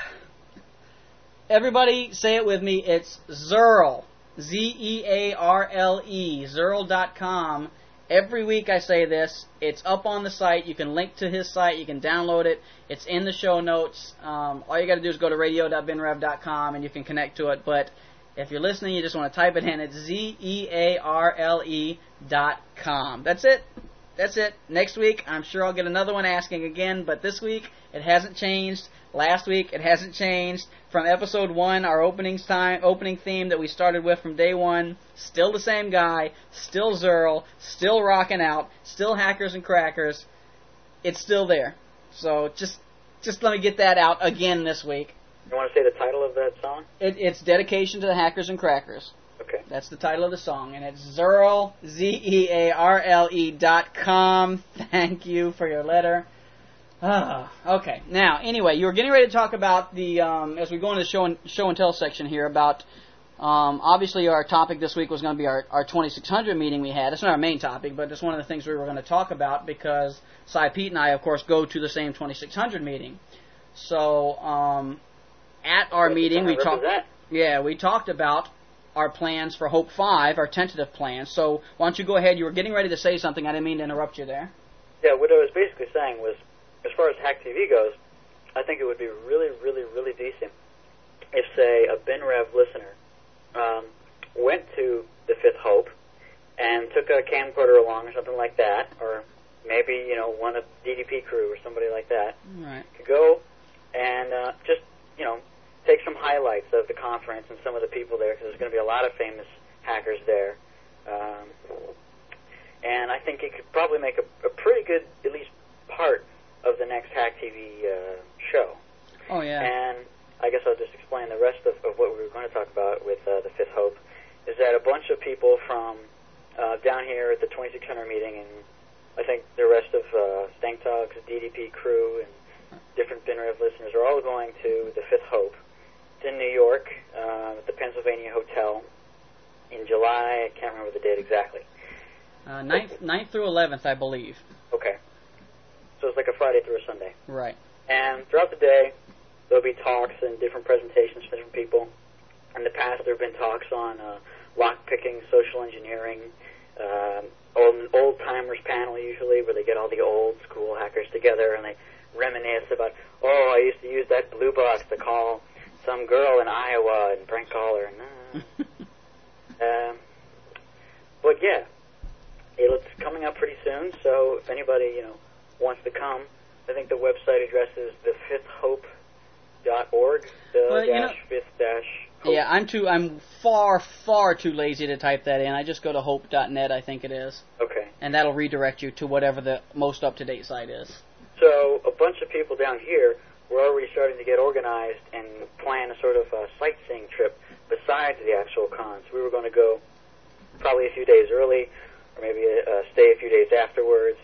Everybody say it with me. It's Zearl. Z E A R L E. Zearl dot com. Every week I say this. It's up on the site. You can link to his site. You can download it. It's in the show notes. Um, all you got to do is go to radio dot benrev dot com and you can connect to it. But if you're listening, you just want to type it in. It's Z E A R L E dot com. That's it. That's it. Next week, I'm sure I'll get another one asking again, but this week, it hasn't changed. Last week, it hasn't changed. From episode one, our opening time, opening theme that we started with from day one, still the same guy, still Zearl, still rocking out, still Hackers and Crackers. It's still there. So just just let me get that out again this week. You want to say the title of that song? It, it's Dedication to the Hackers and Crackers. Okay. That's the title of the song, and it's Zearl, Z E A R L E dot com. Thank you for your letter. Ah, okay. Now, anyway, you were getting ready to talk about the, um, as we go into the show and, show and tell section here, about, um, obviously our topic this week was going to be our, our twenty-six hundred meeting we had. It's not our main topic, but it's one of the things we were going to talk about because Cy Pete and I, of course, go to the same twenty-six hundred meeting. So, um, at our meeting, we talked, yeah, we talked about our plans for Hope five, our tentative plans. So, why don't you go ahead? You were getting ready to say something. I didn't mean to interrupt you there. Yeah, what I was basically saying was, as far as Hack T V goes, I think it would be really, really, really decent if, say, a BinRev listener um, went to the Fifth Hope and took a camcorder along or something like that, or maybe, you know, one of D D P crew or somebody like that, right. could go and uh, just, you know, take some highlights of the conference and some of the people there, because there's going to be a lot of famous hackers there. Um, and I think it could probably make a, a pretty good, at least part of the next Hack T V uh, show. Oh, yeah. And I guess I'll just explain the rest of, of what we were going to talk about with uh, the Fifth Hope, is that a bunch of people from uh, down here at the twenty-six hundred meeting, and I think the rest of uh, Stank Talk's D D P crew and different BinRev listeners are all going to the Fifth Hope. It's in New York, uh, at the Pennsylvania Hotel in July. I can't remember the date exactly. Uh, ninth, ninth through eleventh, I believe. Okay. So it's like a Friday through a Sunday. Right. And throughout the day, there'll be talks and different presentations from different people. In the past, there have been talks on uh, lock-picking, social engineering, um, old, old-timers panel usually, where they get all the old-school hackers together and they reminisce about, oh, I used to use that blue box to call some girl in Iowa and prank call her. And, uh, um, but, yeah, it's coming up pretty soon, so if anybody, you know, wants to come, I think the website address is the fifth hope dot org, the well, dash know, fifth dash hope. Yeah, I'm too. I'm far, far too lazy to type that in. I just go to hope dot net, I think it is. Okay. And that'll redirect you to whatever the most up-to-date site is. So a bunch of people down here were already starting to get organized and plan a sort of a sightseeing trip besides the actual cons. We were going to go probably a few days early, or maybe uh, stay a few days afterwards.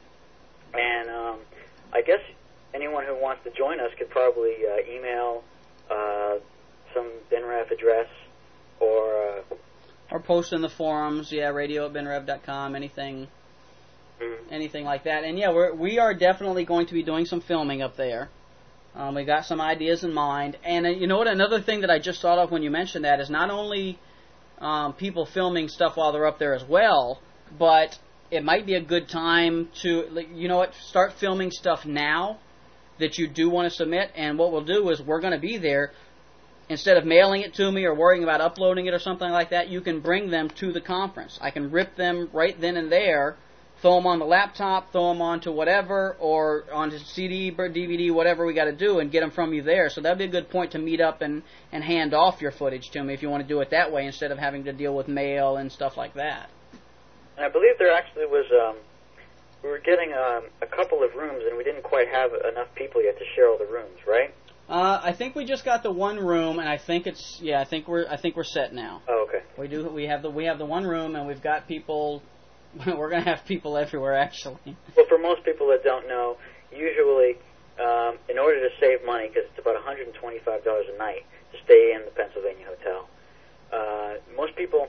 And um, I guess anyone who wants to join us could probably uh, email uh, some BinRev address or... Uh, or post in the forums, yeah, radio at binrev dot com, anything mm-hmm. anything like that. And, yeah, we're, we are definitely going to be doing some filming up there. Um, we got some ideas in mind. And, uh, you know what, another thing that I just thought of when you mentioned that is not only um, people filming stuff while they're up there as well, but... it might be a good time to, you know what, start filming stuff now that you do want to submit, and what we'll do is we're going to be there. Instead of mailing it to me or worrying about uploading it or something like that, you can bring them to the conference. I can rip them right then and there, throw them on the laptop, throw them onto whatever, or onto C D, D V D, whatever we got to do, and get them from you there. So that'd be a good point to meet up and, and hand off your footage to me if you want to do it that way instead of having to deal with mail and stuff like that. And I believe there actually was, um, we were getting um, a couple of rooms, and we didn't quite have enough people yet to share all the rooms, right? Uh, I think we just got the one room, and I think it's yeah. I think we're I think we're set now. Oh, okay. We do we have the we have the one room, and we've got people. We're gonna have people everywhere, actually. Well, for most people that don't know, usually, um, in order to save money, because it's about one hundred twenty-five dollars a night to stay in the Pennsylvania hotel, uh, most people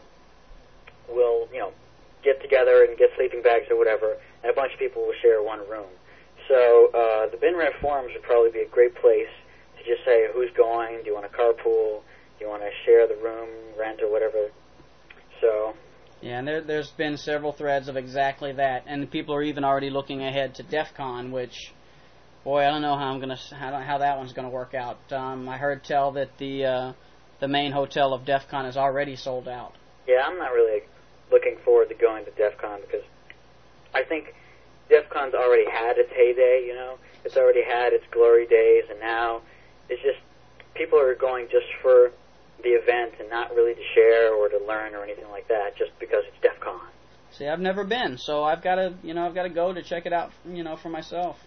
will, you know, get together and get sleeping bags or whatever, and a bunch of people will share one room. So uh, the BinRev forums would probably be a great place to just say who's going, do you want to carpool, do you want to share the room, rent, or whatever. So... yeah, and there, there's been several threads of exactly that, and people are even already looking ahead to DEF CON, which, boy, I don't know how I'm gonna how, how that one's gonna work out. Um, I heard tell that the uh, the main hotel of DEF CON is already sold out. Yeah, I'm not really looking forward to going to DEF CON because I think DEF CON's already had its heyday. You know, it's already had its glory days, and now it's just people are going just for the event and not really to share or to learn or anything like that, just because it's DEF CON. See, I've never been, so I've got to, you know, I've got to go to check it out, you know, for myself.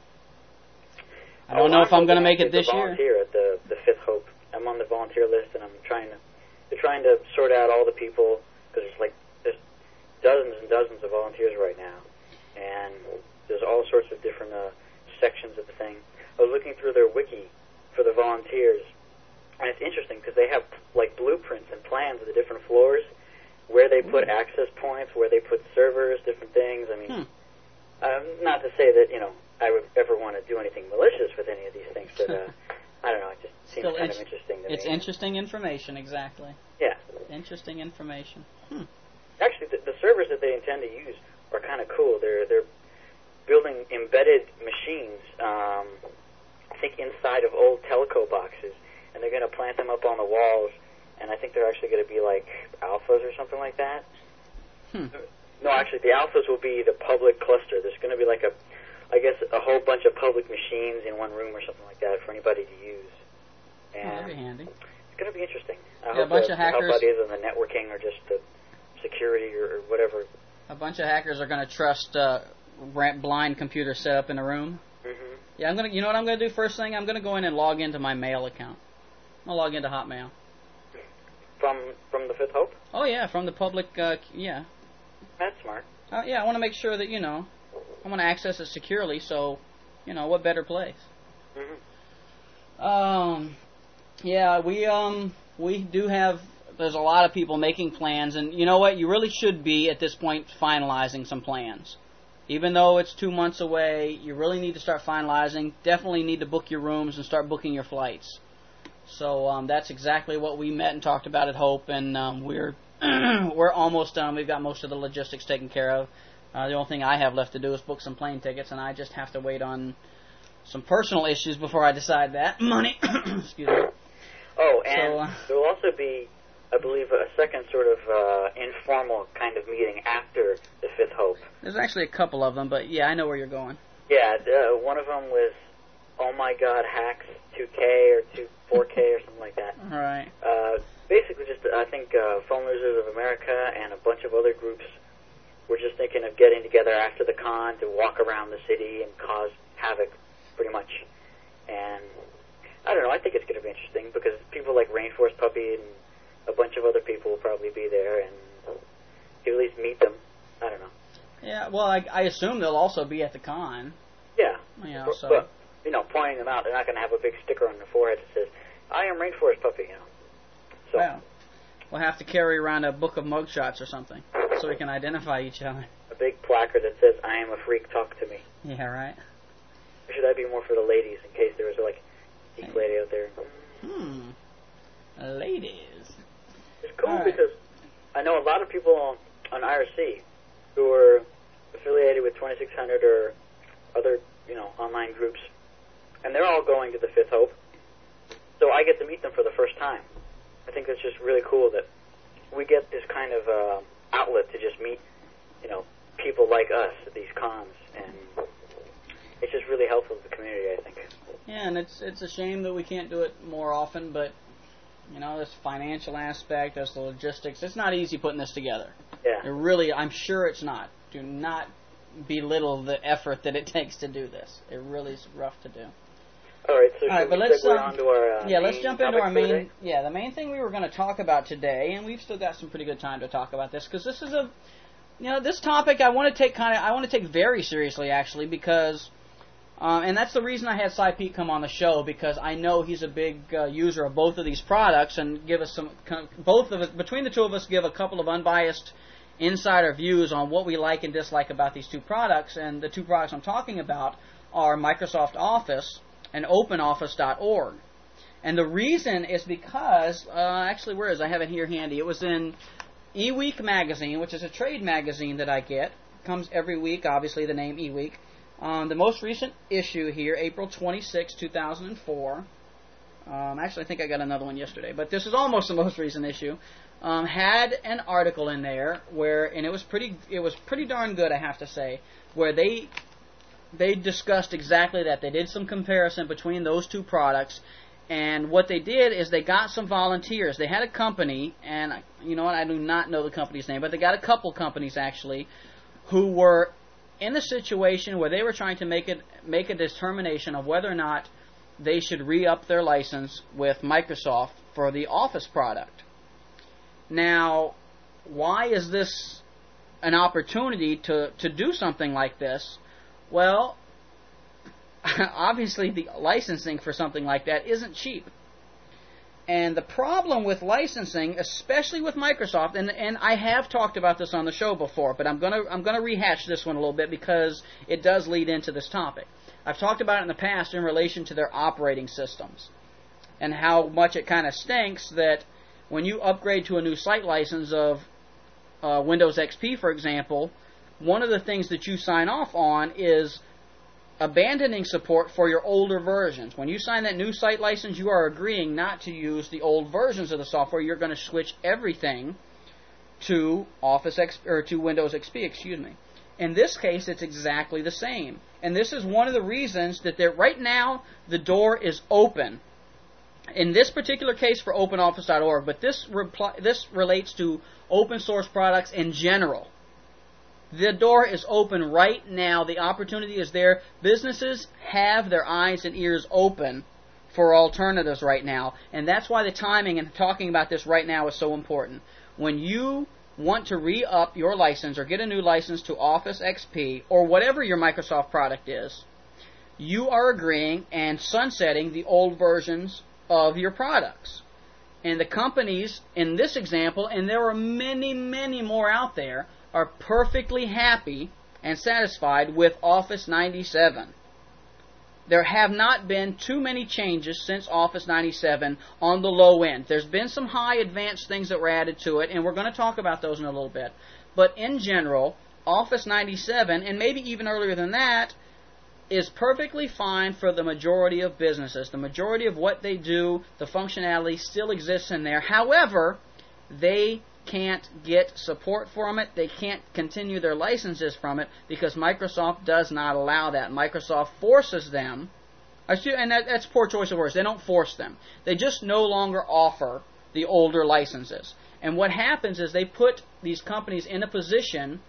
I don't oh, know if I'm going to make it this year. I'm volunteer at the the Fifth Hope. I'm on the volunteer list, and I'm trying to they're trying to sort out all the people because it's like there's dozens and dozens of volunteers right now, and there's all sorts of different uh, sections of the thing. I was looking through their wiki for the volunteers, and it's interesting because they have like blueprints and plans of the different floors, where they put Ooh. access points, where they put servers, different things. I mean, Hmm. um, not to say that, you know, I would ever want to do anything malicious with any of these things, but uh, I don't know, it just seems Still kind int- of interesting to It's me. interesting information, exactly. Yeah. Interesting information. Hmm. Actually, the, the servers that they intend to use are kind of cool. They're they're building embedded machines, um, I think inside of old telco boxes, and they're going to plant them up on the walls, and I think they're actually going to be like alphas or something like that. Hmm. No, actually, the alphas will be the public cluster. There's going to be like a, I guess, a whole bunch of public machines in one room or something like that for anybody to use. Oh, And that'd be handy. it's going to be interesting. I Yeah, hope a bunch that, of hackers- how about either the networking or just the security or, or whatever. A bunch of hackers are going to trust uh, ramp blind computers set up in a room. Mm-hmm. Yeah, I'm gonna. You know what I'm gonna do first thing? I'm gonna go in and log into my mail account. I'm gonna log into Hotmail. From from the Fifth Hope. Oh yeah, from the public. Uh, yeah. That's smart. Uh, yeah, I want to make sure that you know. I want to access it securely. So, you know, what better place? Mm-hmm. Um. Yeah, we um we do have. There's a lot of people making plans, and you know what? You really should be at this point finalizing some plans. Even though it's two months away, you really need to start finalizing. Definitely need to book your rooms and start booking your flights. So um, that's exactly what we met and talked about at Hope, and um, we're we're almost done. We've got most of the logistics taken care of. Uh, the only thing I have left to do is book some plane tickets, and I just have to wait on some personal issues before I decide that. Money. Excuse me. Oh, and So, uh, there will also be, I believe, a second sort of uh, informal kind of meeting after the Fifth Hope. There's actually a couple of them, but yeah, I know where you're going. Yeah, uh, one of them was, oh my God, hacks two K or two four K or something like that. All right. Uh, basically, just I think uh, Phone Losers of America and a bunch of other groups were just thinking of getting together after the con to walk around the city and cause havoc, pretty much. And I don't know. I think it's going to be interesting because people like Rainforest Puppy and a bunch of other people will probably be there, and you at least meet them. I don't know. Yeah, well, I, I assume they'll also be at the con. Yeah. You know, but, so. but, you know, pointing them out, they're not going to have a big sticker on their forehead that says, I am Rainforest Puppy, you know. So. Well, we'll have to carry around a book of mugshots or something so we can identify each other. A big placard that says, I am a freak, talk to me. Yeah, right. Or should that be more for the ladies in case there was, like, a geek lady out there? Hmm. Ladies. It's cool All right. because I know a lot of people on, on I R C who are affiliated with twenty-six hundred or other, you know, online groups, and they're all going to the Fifth Hope. So I get to meet them for the first time. I think that's just really cool that we get this kind of uh, outlet to just meet, you know, people like us at these cons, and it's just really helpful to the community, I think. Yeah, and it's it's a shame that we can't do it more often, but you know, this financial aspect, there's the logistics. It's not easy putting this together. Yeah. It really, I'm sure it's not. Do not belittle the effort that it takes to do this. It really is rough to do. All right, so All right, should but we let's segue um, on to our uh, yeah, let's main jump into topic our for main today? yeah the main thing we were going to talk about today, and we've still got some pretty good time to talk about this because this is a you know this topic I want to take kind of I want to take very seriously actually because um, and that's the reason I had Cy Pete come on the show because I know he's a big uh, user of both of these products and give us some both of us between the two of us give a couple of unbiased insider views on what we like and dislike about these two products, and the two products I'm talking about are Microsoft Office and open office dot org. And the reason is because, uh, actually, where is it? I have it here handy. It was in eWeek magazine, which is a trade magazine that I get. It comes every week, obviously, the name eWeek. Um, the most recent issue here, April twenty-sixth, two thousand four. Um, actually, I think I got another one yesterday, but this is almost the most recent issue. Um, had an article in there where, and it was pretty, it was pretty darn good, I have to say, where they they discussed exactly that. They did some comparison between those two products, and what they did is they got some volunteers. They had a company, and you know what, I do not know the company's name, but they got a couple companies actually who were in a situation where they were trying to make it make a determination of whether or not they should re-up their license with Microsoft for the Office product. Now, why is this an opportunity to, to do something like this? Well, obviously the licensing for something like that isn't cheap. And the problem with licensing, especially with Microsoft, and, and I have talked about this on the show before, but I'm gonna I'm gonna rehash this one a little bit because it does lead into this topic. I've talked about it in the past in relation to their operating systems and how much it kind of stinks that when you upgrade to a new site license of uh, Windows X P, for example, one of the things that you sign off on is abandoning support for your older versions. When you sign that new site license, you are agreeing not to use the old versions of the software. You're going to switch everything to Office X or to Windows X P, excuse me. In this case, it's exactly the same. And this is one of the reasons that there, right now the door is open. In this particular case for open office dot org, but this repli- this relates to open source products in general. The door is open right now. The opportunity is there. Businesses have their eyes and ears open for alternatives right now. And that's why the timing and talking about this right now is so important. When you want to re-up your license or get a new license to Office X P or whatever your Microsoft product is, you are agreeing and sunsetting the old versions of your products. And the companies, in this example, and there are many, many more out there, are perfectly happy and satisfied with Office ninety-seven. There have not been too many changes since Office ninety-seven on the low end. There's been some high advanced things that were added to it, and we're going to talk about those in a little bit. But in general, Office ninety-seven, and maybe even earlier than that, is perfectly fine for the majority of businesses. The majority of what they do, the functionality still exists in there. However, they can't get support from it. They can't continue their licenses from it because Microsoft does not allow that. Microsoft forces them, and that, that's poor choice of words. They don't force them. They just no longer offer the older licenses. And what happens is they put these companies in a position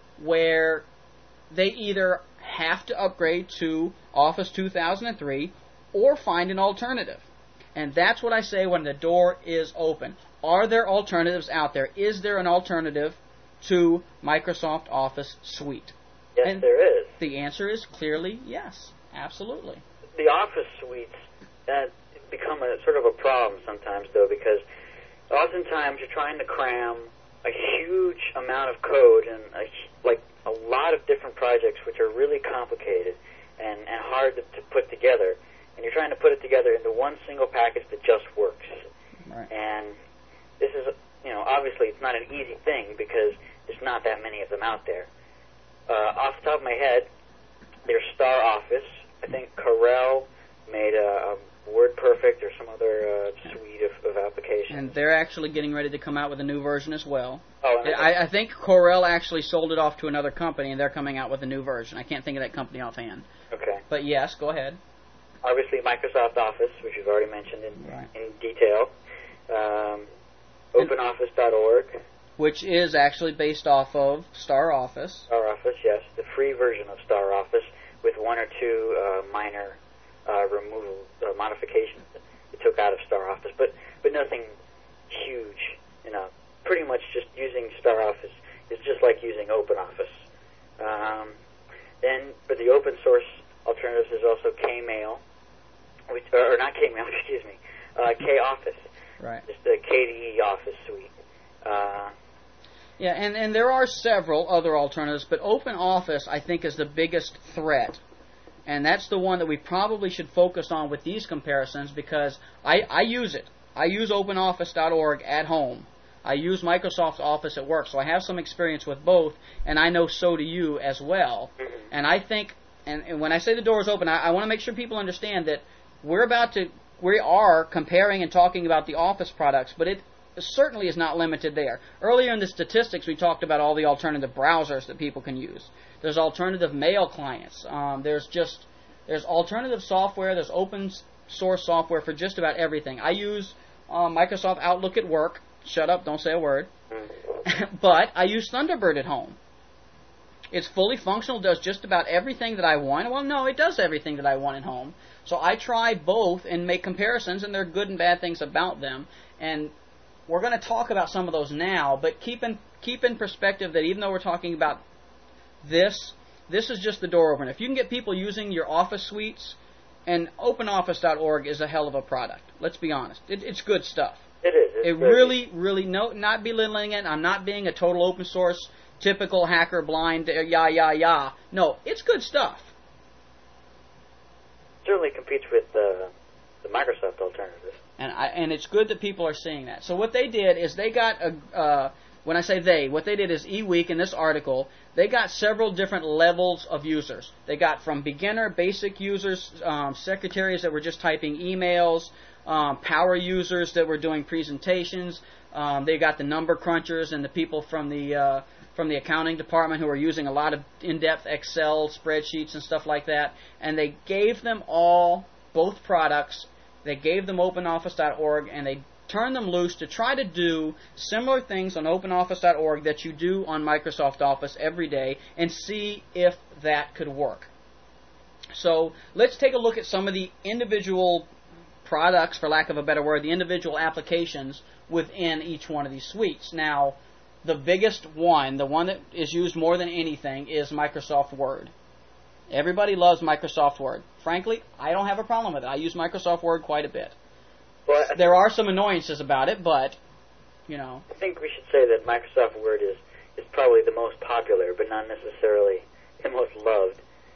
where they either have to upgrade to Office two thousand three or find an alternative. And that's what I say when the door is open. Are there alternatives out there? Is there an alternative to Microsoft Office Suite? Yes, and there is. The answer is clearly yes. Absolutely. The Office suites uh, become a sort of a problem sometimes, though, because oftentimes you're trying to cram a huge amount of code and a, like a lot of different projects which are really complicated and, and hard to, to put together. And you're trying to put it together into one single package that just works. Right. And this is, you know, obviously it's not an easy thing because there's not that many of them out there. Uh, off the top of my head, there's Star Office. I think Corel made a, a WordPerfect or some other uh, suite of, of applications. And they're actually getting ready to come out with a new version as well. Oh, I, I think Corel actually sold it off to another company, and they're coming out with a new version. I can't think of that company offhand. Okay. But yes, go ahead. Obviously, Microsoft Office, which you've already mentioned in, Right. in detail. Um, open office dot org. Which is actually based off of Star Office. Star Office, yes. The free version of Star Office with one or two uh, minor uh, removal uh, modifications that it took out of Star Office, but, but nothing huge. You know, pretty much just using Star Office is just like using Open Office. Um, then for the open source alternatives, there's also Kmail, which, or not Kmail, excuse me, uh, K-Office. Right. Just the K D E Office suite. Uh, yeah, and, and there are several other alternatives, but Open Office, I think, is the biggest threat. And that's the one that we probably should focus on with these comparisons because I, I use it. I use open office dot org at home. I use Microsoft Office at work, so I have some experience with both, and I know so do you as well. mm-hmm. And I think, and, and when I say the door is open, I, I want to make sure people understand that we're about to, we are comparing and talking about the Office products, but it certainly is not limited there. Earlier in the statistics, we talked about all the alternative browsers that people can use. There's alternative mail clients. Um, there's just, there's alternative software. There's open source software for just about everything. I use uh, Microsoft Outlook at work. Shut up, don't say a word. But I use Thunderbird at home. It's fully functional, does just about everything that I want. Well, no, it does everything that I want at home. So I try both and make comparisons, and there are good and bad things about them. And we're going to talk about some of those now, but keep in, keep in perspective that even though we're talking about this, this is just the door opener. If you can get people using your Office suites, and open office dot org is a hell of a product. Let's be honest. It, it's good stuff. It is. It's it really, really, no, not belittling it. I'm not being a total open source, typical hacker, blind, yah, yah, yah. No, it's good stuff. Certainly competes with uh, the Microsoft alternative. And I, and it's good that people are seeing that. So what they did is they got a, uh, when I say they, what they did is eWeek in this article, they got several different levels of users. They got from beginner, basic users, um, secretaries that were just typing emails, um, power users that were doing presentations. Um, they got the number crunchers and the people from the uh, from the accounting department who are using a lot of in-depth Excel spreadsheets and stuff like that. And they gave them all both products. They gave them open office dot org, and they turned them loose to try to do similar things on open office dot org that you do on Microsoft Office every day, and see if that could work. So let's take a look at some of the individual products, for lack of a better word, the individual applications within each one of these suites. Now, the biggest one, the one that is used more than anything, is Microsoft Word. Everybody loves Microsoft Word. Frankly, I don't have a problem with it. I use Microsoft Word quite a bit. Well, there are some annoyances about it, but, you know. I think we should say that Microsoft Word is, is probably the most popular, but not necessarily the most loved.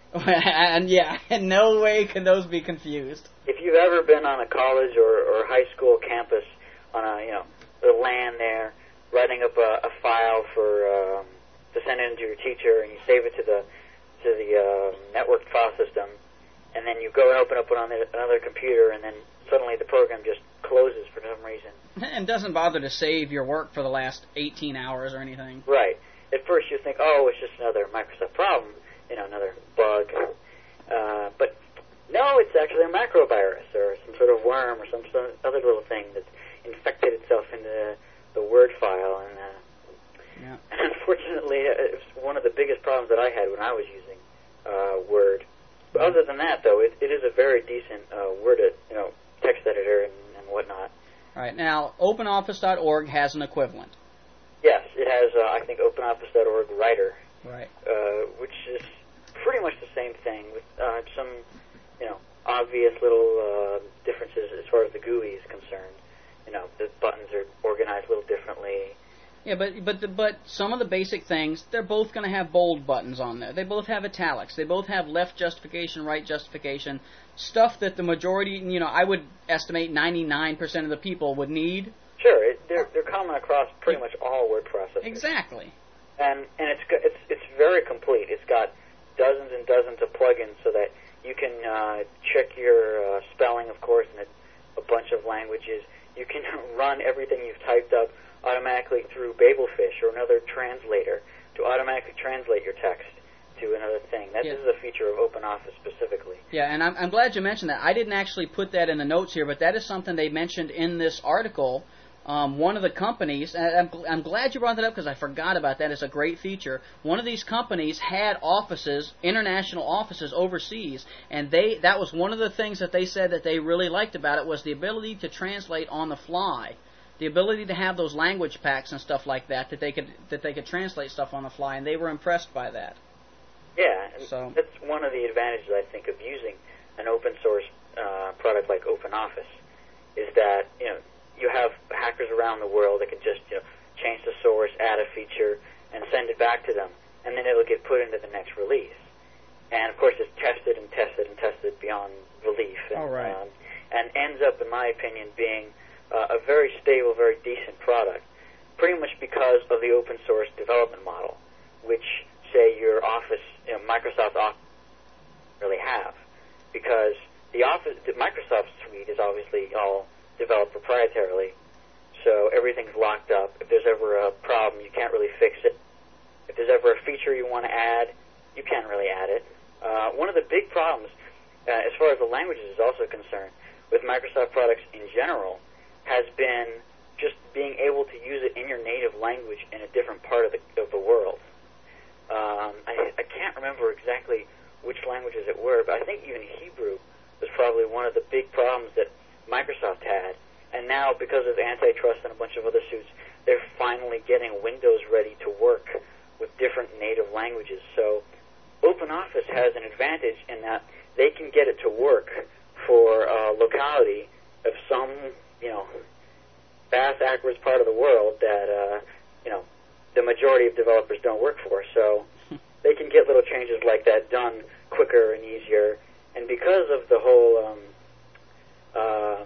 And yeah, in no way can those be confused. If you've ever been on a college or, or high school campus on a, you know, the LAN there, writing up a, a file for um, to send in to your teacher, and you save it to the to the uh, networked file system, and then you go and open up it on the, another computer, and then suddenly the program just closes for some reason. And doesn't bother to save your work for the last eighteen hours or anything. Right. At first you think, oh, it's just another Microsoft problem, you know, another bug. Uh, but no, it's actually a macrovirus or some sort of worm or some sort of other little thing that's infected itself into the, the Word file. And, uh, yeah. and unfortunately, it's one of the biggest problems that I had when I was using uh, Word. But other than that, though, it, it is a very decent uh, Word, you know, text editor and, and whatnot. All right. Now, open office dot org has an equivalent. Yes, it has, uh, I think, open office dot org Writer, right? Uh, which is pretty much the same thing with uh, some, you know, obvious little uh, differences as far as the G U I is concerned. You know, the buttons are organized a little differently. Yeah, but but the, but some of the basic things, they're both going to have bold buttons on there. They both have italics. They both have left justification, right justification, stuff that the majority, you know, I would estimate ninety-nine percent of the people would need. Sure, it, they're they're common across pretty much all word processors. Exactly. And and it's it's it's very complete. It's got dozens and dozens of plugins so that you can uh, check your uh, spelling, of course, in a, a bunch of languages. You can run everything you've typed up automatically through Babelfish or another translator to automatically translate your text to another thing. That yeah. is a feature of OpenOffice specifically. Yeah, and I'm, I'm glad you mentioned that. I didn't actually put that in the notes here, but that is something they mentioned in this article. Um, one of the companies, and I'm, I'm glad you brought that up because I forgot about that. It's a great feature. One of these companies had offices, international offices overseas, and they that was one of the things that they said that they really liked about it was the ability to translate on the fly, the ability to have those language packs and stuff like that that they could that they could translate stuff on the fly, and they were impressed by that. Yeah, and so that's one of the advantages I think of using an open source uh, product like OpenOffice is that you know. You have hackers around the world that can just, you know, change the source, add a feature, and send it back to them, and then it'll get put into the next release. And of course, it's tested and tested and tested beyond belief, and, All right. um, and ends up, in my opinion, being uh, a very stable, very decent product, pretty much because of the open source development model, which, say, your Office, you know, Microsoft Office really have, because the Office, the Microsoft suite is obviously all developed proprietarily, so everything's locked up. If there's ever a problem, you can't really fix it. If there's ever a feature you want to add, you can't really add it. Uh, one of the big problems, uh, as far as the languages is also concerned, with Microsoft products in general, has been just being able to use it in your native language in a different part of the, of the world. Um, I, I can't remember exactly which languages it were, but I think even Hebrew was probably one of the big problems that Microsoft had, and now because of antitrust and a bunch of other suits, they're finally getting Windows ready to work with different native languages. So OpenOffice has an advantage in that they can get it to work for a locality of some, you know, vast, backwards part of the world that, uh, you know, the majority of developers don't work for. So they can get little changes like that done quicker and easier. And because of the whole um, uh,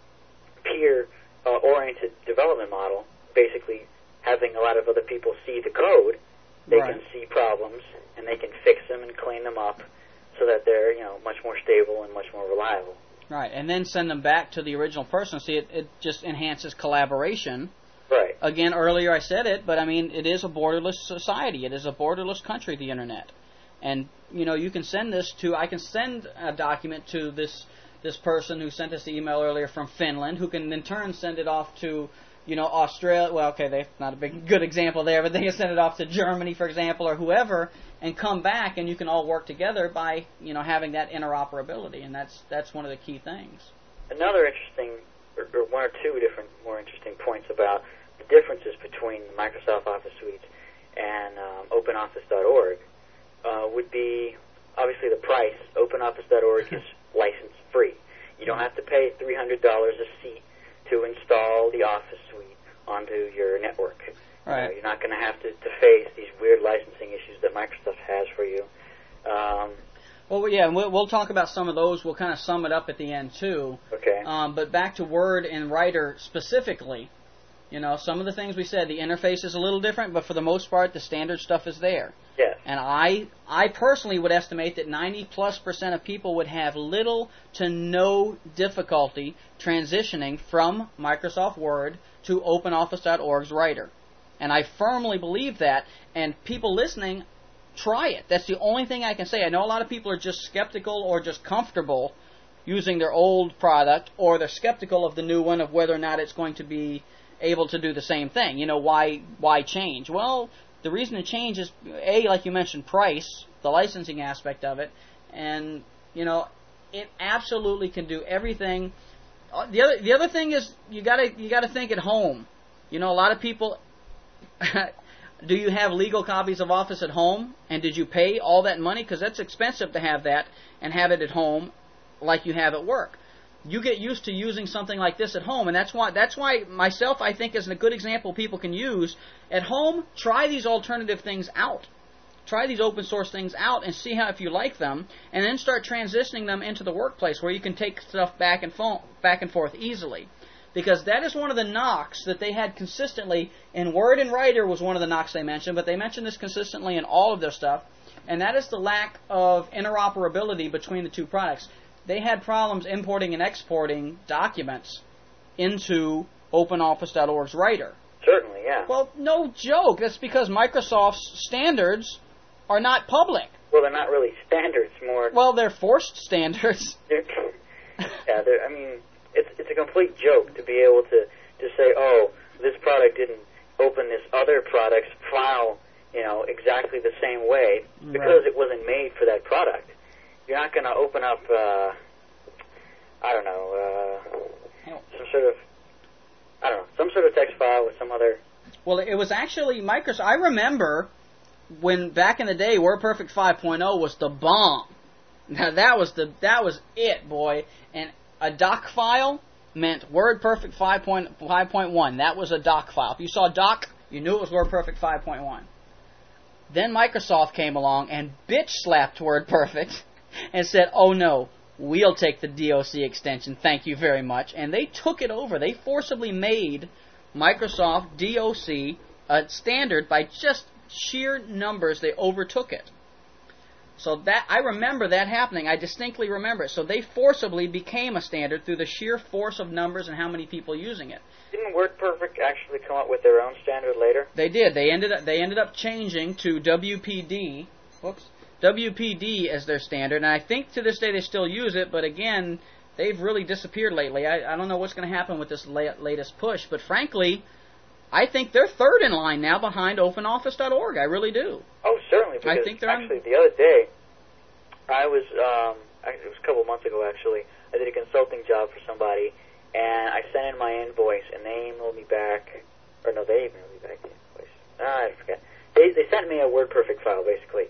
peer-oriented uh, development model, basically having a lot of other people see the code, they right. can see problems and they can fix them and clean them up so that they're, you know, much more stable and much more reliable. Right, and then send them back to the original person. See, it, it just enhances collaboration. Right. Again, earlier I said it, but I mean, it is a borderless society. It is a borderless country, the Internet. And, you know, you can send this to, I can send a document to this this person who sent us the email earlier from Finland, who can in turn send it off to, you know, Australia. Well, okay, they're not a big good example there, but they can send it off to Germany, for example, or whoever, and come back, and you can all work together by, you know, having that interoperability, and that's that's one of the key things. Another interesting, or, or one or two different more interesting points about the differences between the Microsoft Office Suite and um, OpenOffice dot org uh, would be, obviously, the price. OpenOffice dot org is license free. You don't have to pay three hundred dollars a seat to install the Office Suite onto your network. Right. Uh, you're not going to have to face these weird licensing issues that Microsoft has for you. Um, well, yeah, we'll, we'll talk about some of those. We'll kind of sum it up at the end, too. Okay. Um, but back to Word and Writer specifically, you know, some of the things we said, the interface is a little different, but for the most part, the standard stuff is there. Yes. And I, I personally would estimate that ninety plus percent of people would have little to no difficulty transitioning from Microsoft Word to OpenOffice dot org's Writer. And I firmly believe that, and people listening, try it. That's the only thing I can say. I know a lot of people are just skeptical or just comfortable using their old product, or they're skeptical of the new one, of whether or not it's going to be able to do the same thing. You know, why why change? Well, the reason to change is, A, like you mentioned, price, the licensing aspect of it, and, you know, it absolutely can do everything. The other the other thing is you gotta you gotta think at home. You know, a lot of people. Do you have legal copies of Office at home? And did you pay all that money? Because that's expensive to have that and have it at home like you have at work. You get used to using something like this at home, and that's why that's why myself, I think, is a good example people can use. At home, try these alternative things out. Try these open source things out and see how if you like them, and then start transitioning them into the workplace where you can take stuff back and, fo- back and forth easily. Because that is one of the knocks that they had consistently in Word and Writer was one of the knocks they mentioned, but they mentioned this consistently in all of their stuff, and that is the lack of interoperability between the two products. They had problems importing and exporting documents into OpenOffice dot org's Writer. Certainly, yeah. Well, no joke. That's because Microsoft's standards are not public. Well, they're not really standards, more... Well, they're forced standards. They're, yeah, they're, I mean... It's it's a complete joke to be able to, to say, oh, this product didn't open this other product's file, you know, exactly the same way because right. it wasn't made for that product. You're not going to open up, uh, I don't know, uh, some sort of, I don't know, some sort of text file with some other. Well, it was actually Microsoft. I remember when back in the day, WordPerfect five point oh was the bomb. Now that was the that was it, boy, and. A doc file meant WordPerfect five point one. That was a doc file. If you saw doc, you knew it was WordPerfect five point one. Then Microsoft came along and bitch slapped WordPerfect and said, oh no, we'll take the D O C extension, thank you very much. And they took it over. They forcibly made Microsoft D O C a standard by just sheer numbers. They overtook it. So that I remember that happening. I distinctly remember it. So they forcibly became a standard through the sheer force of numbers and how many people using it. Didn't WordPerfect actually come up with their own standard later? They did. They ended up they ended up changing to W P D. Whoops. W P D as their standard, and I think to this day they still use it. But again, they've really disappeared lately. I, I don't know what's going to happen with this la- latest push. But frankly, I think they're third in line now behind OpenOffice dot org. I really do. Oh, certainly. Because I think they're actually, the other day, I was, um, it was a couple of months ago, actually, I did a consulting job for somebody, and I sent in my invoice, and they emailed me back, or no, they emailed me back the invoice. Ah, I forget. They, they sent me a WordPerfect file, basically,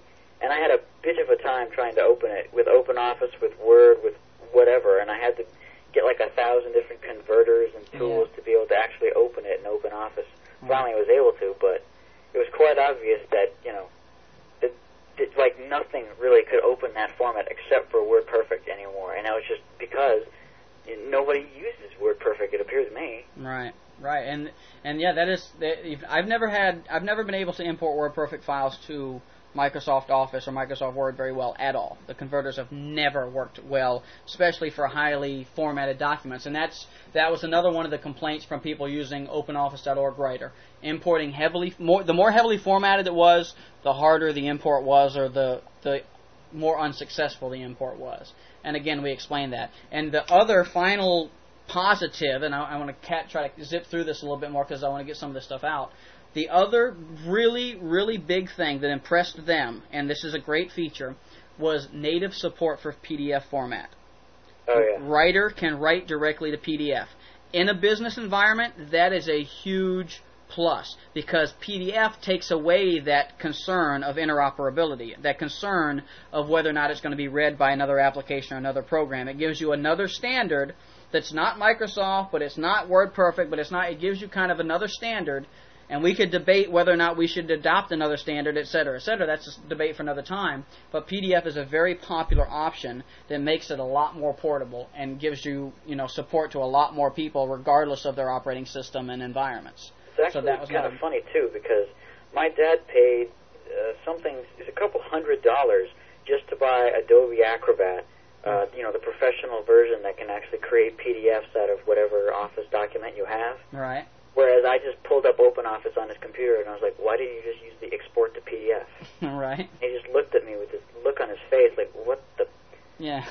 and I had a bit of a time trying to open it with OpenOffice, with Word, with whatever, and I had to get like a thousand different converters and tools yeah. to be able to actually open it in OpenOffice. Mm-hmm. Finally, I was able to, but it was quite obvious that, you know, that, that like nothing really could open that format except for WordPerfect anymore, and that was just because nobody uses WordPerfect, it appears to me. Right, right, and and yeah, that is. That, I've never had, I've never been able to import WordPerfect files to Microsoft Office or Microsoft Word very well at all. The converters have never worked well, especially for highly formatted documents, and that's that was another one of the complaints from people using OpenOffice dot org Writer. Importing heavily, more the more heavily formatted it was, the harder the import was, or the the more unsuccessful the import was. And again, we explained that. And the other final positive, and I, I want to cat, try to zip through this a little bit more because I want to get some of this stuff out. The other really, really big thing that impressed them, and this is a great feature, was native support for P D F format. Oh, yeah. Writer can write directly to P D F. In a business environment, that is a huge plus, because P D F takes away that concern of interoperability, that concern of whether or not it's going to be read by another application or another program. It gives you another standard that's not Microsoft, but it's not WordPerfect, but it's not. It gives you kind of another standard, and we could debate whether or not we should adopt another standard, et cetera, et cetera. That's a debate for another time. But P D F is a very popular option that makes it a lot more portable and gives you, you know, support to a lot more people, regardless of their operating system and environments. It's actually so that was kind another... of funny, too, because my dad paid uh, something, it's a couple hundred dollars just to buy Adobe Acrobat, uh, you know, the professional version that can actually create P D Fs out of whatever Office document you have. Right. Whereas I just pulled up OpenOffice on his computer, and I was like, why didn't you just use the export to P D F? Right. He just looked at me with this look on his face, like, what the... Yeah.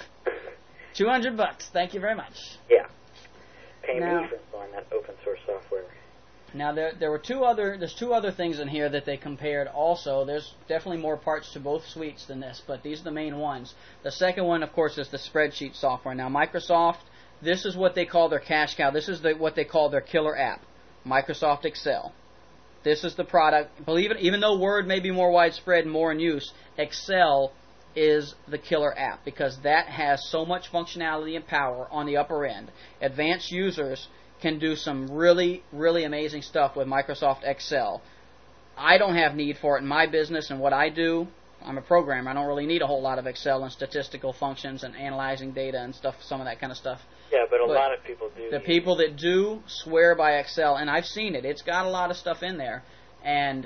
two hundred bucks. Thank you very much. Yeah. Pay now, me for installing that open source software. Now, there there were two other, there's two other things in here that they compared also. There's definitely more parts to both suites than this, but these are the main ones. The second one, of course, is the spreadsheet software. Now, Microsoft, this is what they call their cash cow. This is the, what they call their killer app. Microsoft Excel. This is the product. Believe it, even though Word may be more widespread and more in use, Excel is the killer app because that has so much functionality and power on the upper end. Advanced users can do some really, really amazing stuff with Microsoft Excel. I don't have need for it in my business and what I do. I'm a programmer. I don't really need a whole lot of Excel and statistical functions and analyzing data and stuff, some of that kind of stuff. Yeah, but a But lot of people do. The people that do swear by Excel, and I've seen it. It's got a lot of stuff in there. And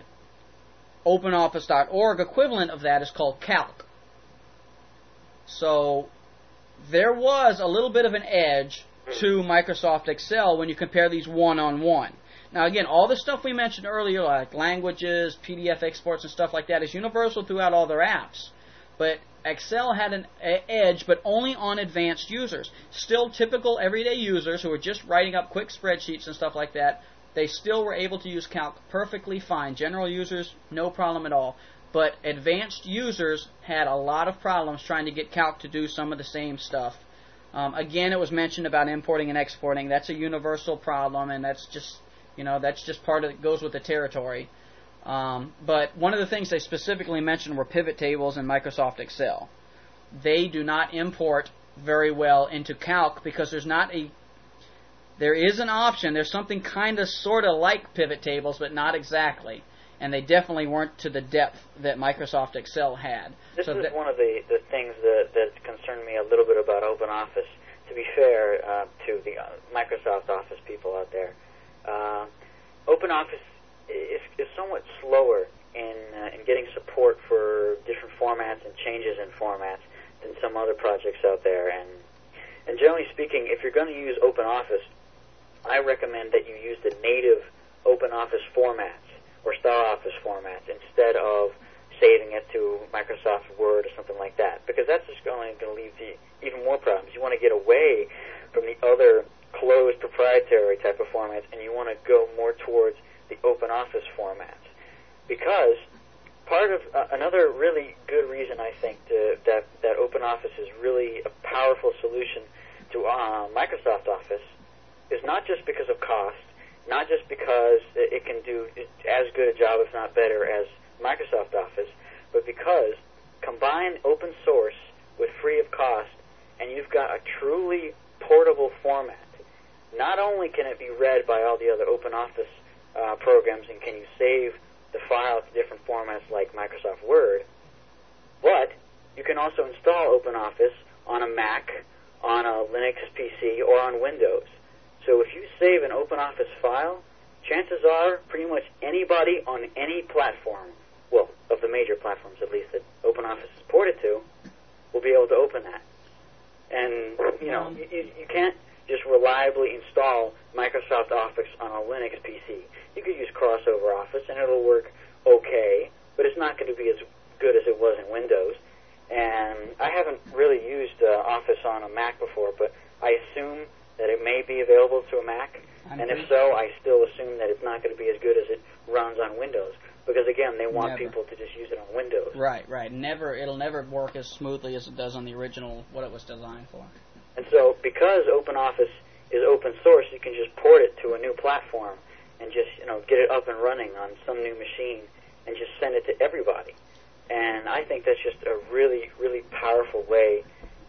OpenOffice dot org equivalent of that is called Calc. So there was a little bit of an edge to Microsoft Excel when you compare these one-on-one. Now, again, all the stuff we mentioned earlier, like languages, P D F exports, and stuff like that, is universal throughout all their apps. But Excel had an edge, but only on advanced users. Still, typical everyday users who are just writing up quick spreadsheets and stuff like that, they still were able to use Calc perfectly fine. General users, no problem at all. But advanced users had a lot of problems trying to get Calc to do some of the same stuff. Um, again, it was mentioned about importing and exporting. That's a universal problem, and that's just, you know, that's just part of it, goes with the territory. Um, but one of the things they specifically mentioned were pivot tables in Microsoft Excel. They do not import very well into Calc because there's not a, there is an option, there's something kind of sort of like pivot tables, but not exactly. And they definitely weren't to the depth that Microsoft Excel had. This so is that, one of the, the things that, that concerned me a little bit about OpenOffice. To be fair uh, to the uh, Microsoft Office people out there, uh, OpenOffice is, is somewhat slower in, uh, in getting support for different formats and changes in formats than some other projects out there. And, and generally speaking, if you're going to use OpenOffice, I recommend that you use the native OpenOffice formats or StarOffice formats instead of saving it to Microsoft Word or something like that, because that's just only going to lead to even more problems. You want to get away from the other closed proprietary type of formats, and you want to go more towards the OpenOffice formats, because part of uh, another really good reason I think to, that that OpenOffice is really a powerful solution to uh, Microsoft Office is not just because of cost, not just because it can do as good a job, if not better, as Microsoft Office, but because combine open source with free of cost, and you've got a truly portable format. Not only can it be read by all the other OpenOffice uh, programs, and can you save the file to different formats like Microsoft Word, but you can also install OpenOffice on a Mac, on a Linux P C, or on Windows. So if you save an OpenOffice file, chances are pretty much anybody on any platform, well, of the major platforms at least that OpenOffice is ported to, will be able to open that. And, you know, you, you can't just reliably install Microsoft Office on a Linux P C. You could use Crossover Office, and it'll work okay, but it's not going to be as good as it was in Windows. And I haven't really used uh, Office on a Mac before, but I assume that it may be available to a Mac. I'm and if so, I still assume that it's not going to be as good as it runs on Windows. Because, again, they want never. people to just use it on Windows. Right, right. Never, it'll never work as smoothly as it does on the original, what it was designed for. And so, because OpenOffice is open source, you can just port it to a new platform and just, you know, get it up and running on some new machine and just send it to everybody. And I think that's just a really, really powerful way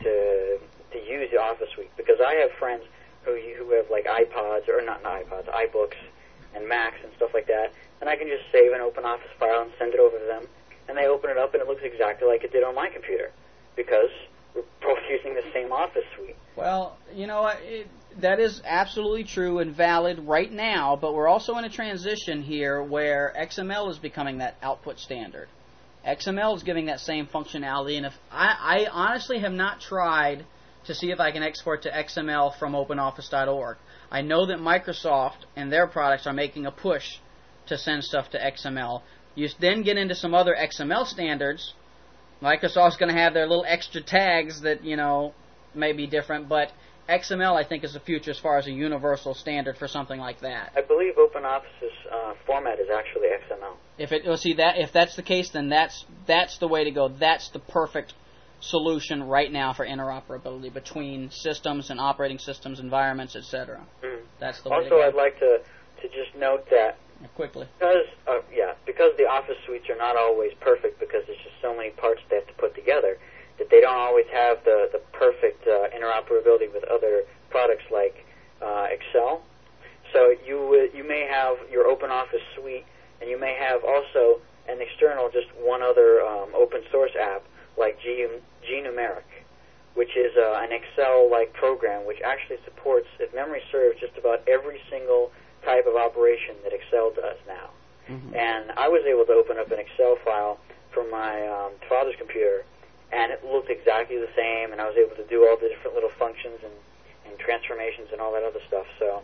to to use the Office Suite. Because I have friends who who have, like, iPods, or not, not iPods, iBooks and Macs and stuff like that, and I can just save an OpenOffice file and send it over to them, and they open it up, and it looks exactly like it did on my computer, because we're both using the same Office Suite. Well, you know, it, that is absolutely true and valid right now, but we're also in a transition here where X M L is becoming that output standard. X M L is giving that same functionality, and if I, I honestly have not tried to see if I can export to X M L from OpenOffice dot org. I know that Microsoft and their products are making a push to send stuff to X M L. You then get into some other X M L standards. Microsoft's going to have their little extra tags that, you know, may be different, but X M L, I think, is the future as far as a universal standard for something like that. I believe OpenOffice's uh, format is actually X M L. If it, well, see that, if that's the case, then that's that's the way to go. That's the perfect solution right now for interoperability between systems and operating systems, environments, et cetera. Mm. That's the way also, to go. I'd like to to just note that yeah, quickly because uh, yeah, because the Office suites are not always perfect because there's just so many parts they have to put together that they don't always have the the perfect uh, interoperability with other products like uh, Excel. So you uh, you may have your OpenOffice suite, and you may have also an external, just one other um, open source app like G, GNumeric, which is uh, an Excel-like program which actually supports, if memory serves, just about every single type of operation that Excel does now. Mm-hmm. And I was able to open up an Excel file from my um, father's computer, and it looked exactly the same, and I was able to do all the different little functions and, and transformations and all that other stuff. So,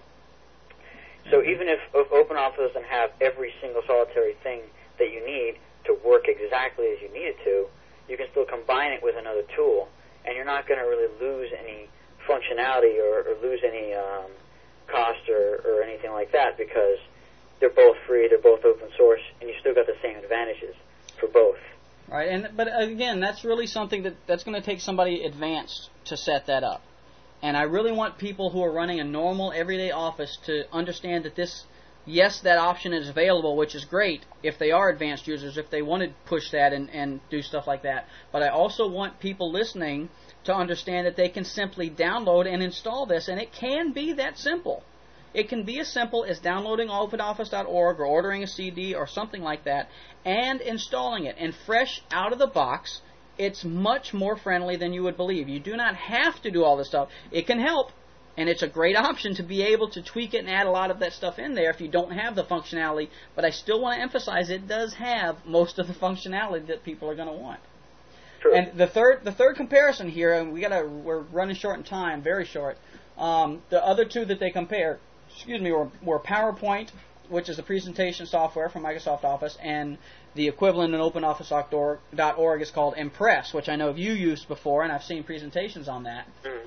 so mm-hmm. even if, if OpenOffice doesn't have every single solitary thing that you need to work exactly as you need it to, you can still combine it with another tool, and you're not going to really lose any functionality or, or lose any um, cost or, or anything like that because they're both free, they're both open source, and you still got the same advantages for both. Right, and but again, that's really something that that's going to take somebody advanced to set that up. And I really want people who are running a normal, everyday office to understand that this, yes, that option is available, which is great if they are advanced users, if they want to push that and, and do stuff like that. But I also want people listening to understand that they can simply download and install this, and it can be that simple. It can be as simple as downloading OpenOffice dot org or ordering a C D or something like that and installing it. And fresh out of the box, it's much more friendly than you would believe. You do not have to do all this stuff. It can help. And it's a great option to be able to tweak it and add a lot of that stuff in there if you don't have the functionality. But I still want to emphasize it does have most of the functionality that people are going to want. True. And the third, the third comparison here, and we gotta, we're running short in time, very short. Um, the other two that they compare, excuse me, were, were PowerPoint, which is a presentation software from Microsoft Office, and the equivalent in OpenOffice dot org is called Impress, which I know you used before, and I've seen presentations on that. Mm.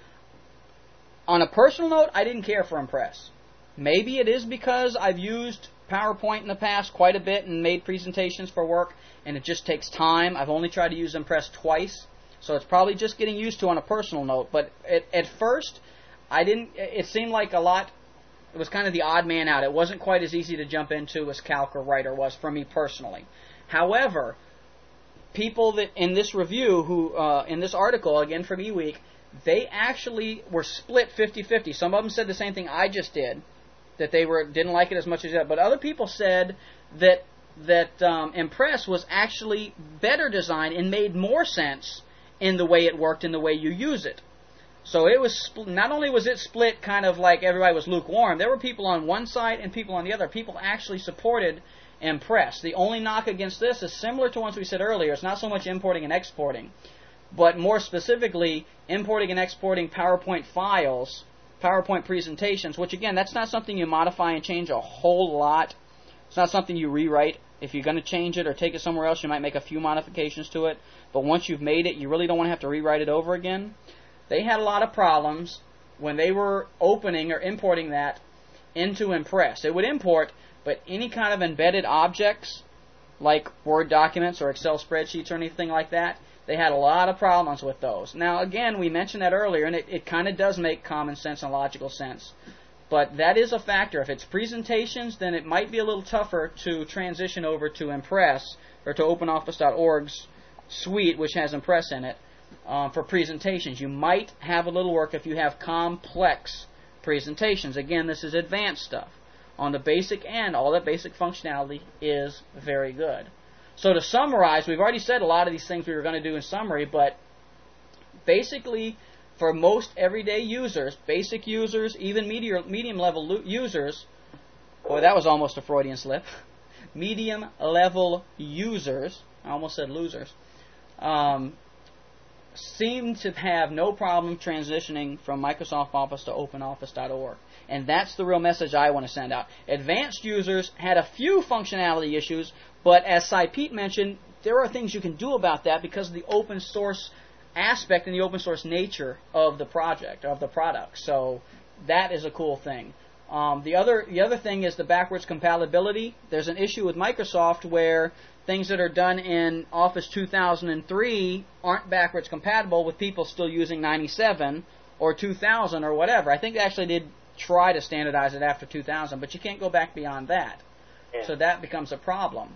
On a personal note, I didn't care for Impress. Maybe it is because I've used PowerPoint in the past quite a bit and made presentations for work, and it just takes time. I've only tried to use Impress twice, so it's probably just getting used to on a personal note. But at, at first, I didn't. It seemed like a lot. It was kind of the odd man out. It wasn't quite as easy to jump into as Calc or Writer was for me personally. However, people that in this review, who uh, in this article, again from eWeek, they actually were split fifty-fifty. Some of them said the same thing I just did, that they were didn't like it as much as that. But other people said that that um, Impress was actually better designed and made more sense in the way it worked and the way you use it. So it was spl- not only was it split kind of like everybody was lukewarm, there were people on one side and people on the other. People actually supported Impress. The only knock against this is similar to ones we said earlier. It's not so much importing and exporting, but more specifically importing and exporting PowerPoint files, PowerPoint presentations, which again, that's not something you modify and change a whole lot. It's not something you rewrite. If you're going to change it or take it somewhere else, you might make a few modifications to it. But once you've made it, you really don't want to have to rewrite it over again. They had a lot of problems when they were opening or importing that into Impress. It would import, but any kind of embedded objects, like Word documents or Excel spreadsheets or anything like that, they had a lot of problems with those. Now, again, we mentioned that earlier, and it, it kind of does make common sense and logical sense. But that is a factor. If it's presentations, then it might be a little tougher to transition over to Impress or to OpenOffice dot org's suite, which has Impress in it, um, for presentations. You might have a little work if you have complex presentations. Again, this is advanced stuff. On the basic end, all that basic functionality is very good. So to summarize, we've already said a lot of these things we were going to do in summary, but basically, for most everyday users, basic users, even medium-level users, boy, that was almost a Freudian slip, medium-level users, I almost said losers, um, seem to have no problem transitioning from Microsoft Office to OpenOffice dot org. And that's the real message I want to send out. Advanced users had a few functionality issues, but as Cy Pete mentioned, there are things you can do about that because of the open source aspect and the open source nature of the project, of the product. So that is a cool thing. Um, the other the other thing is the backwards compatibility. There's an issue with Microsoft where things that are done in Office two thousand three aren't backwards compatible with people still using ninety-seven or two thousand or whatever. I think they actually did try to standardize it after two thousand, but you can't go back beyond that. Yeah. So that becomes a problem.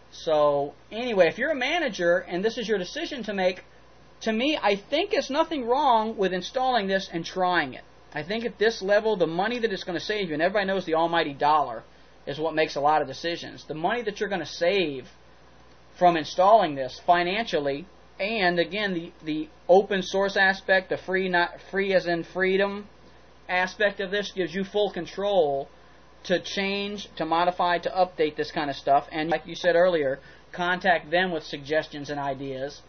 So anyway, if you're a manager and this is your decision to make, to me, I think there's nothing wrong with installing this and trying it. I think at this level, the money that it's going to save you, and everybody knows the almighty dollar is what makes a lot of decisions. The money that you're going to save from installing this financially, and again, the, the open source aspect, the free, not free as in freedom aspect of this gives you full control to change, to modify, to update this kind of stuff. And like you said earlier, contact them with suggestions and ideas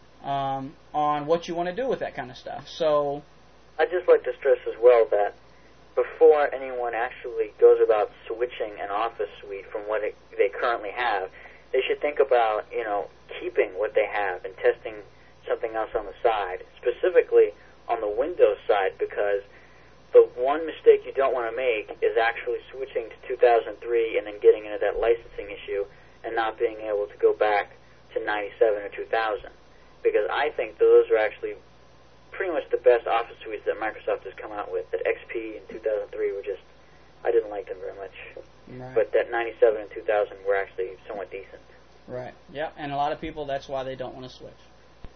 um, on what you want to do with that kind of stuff. So I'd just like to stress as well that before anyone actually goes about switching an Office suite from what it, they currently have, they should think about, you know, keeping what they have and testing something else on the side, specifically on the Windows side, because the one mistake you don't want to make is actually switching to two thousand three and then getting into that licensing issue and not being able to go back to ninety-seven or two thousand, because I think those are actually pretty much the best Office suites that Microsoft has come out with. That X P and two thousand three were just, I didn't like them very much. Right. But that ninety-seven and two thousand were actually somewhat decent. Right. Yeah, and a lot of people, that's why they don't want to switch.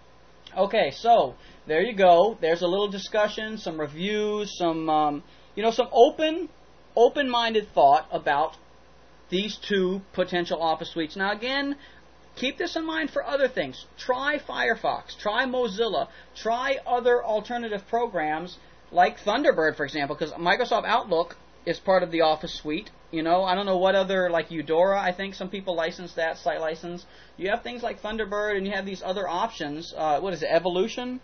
Okay, so there you go. There's a little discussion, some reviews, some um, you know, some open, open-minded thought about these two potential Office suites. Now, again, keep this in mind for other things. Try Firefox. Try Mozilla. Try other alternative programs like Thunderbird, for example, because Microsoft Outlook is part of the Office suite. You know, I don't know what other, like Eudora, I think some people license that, site license. You have things like Thunderbird, and you have these other options. Uh, what is it, Evolution?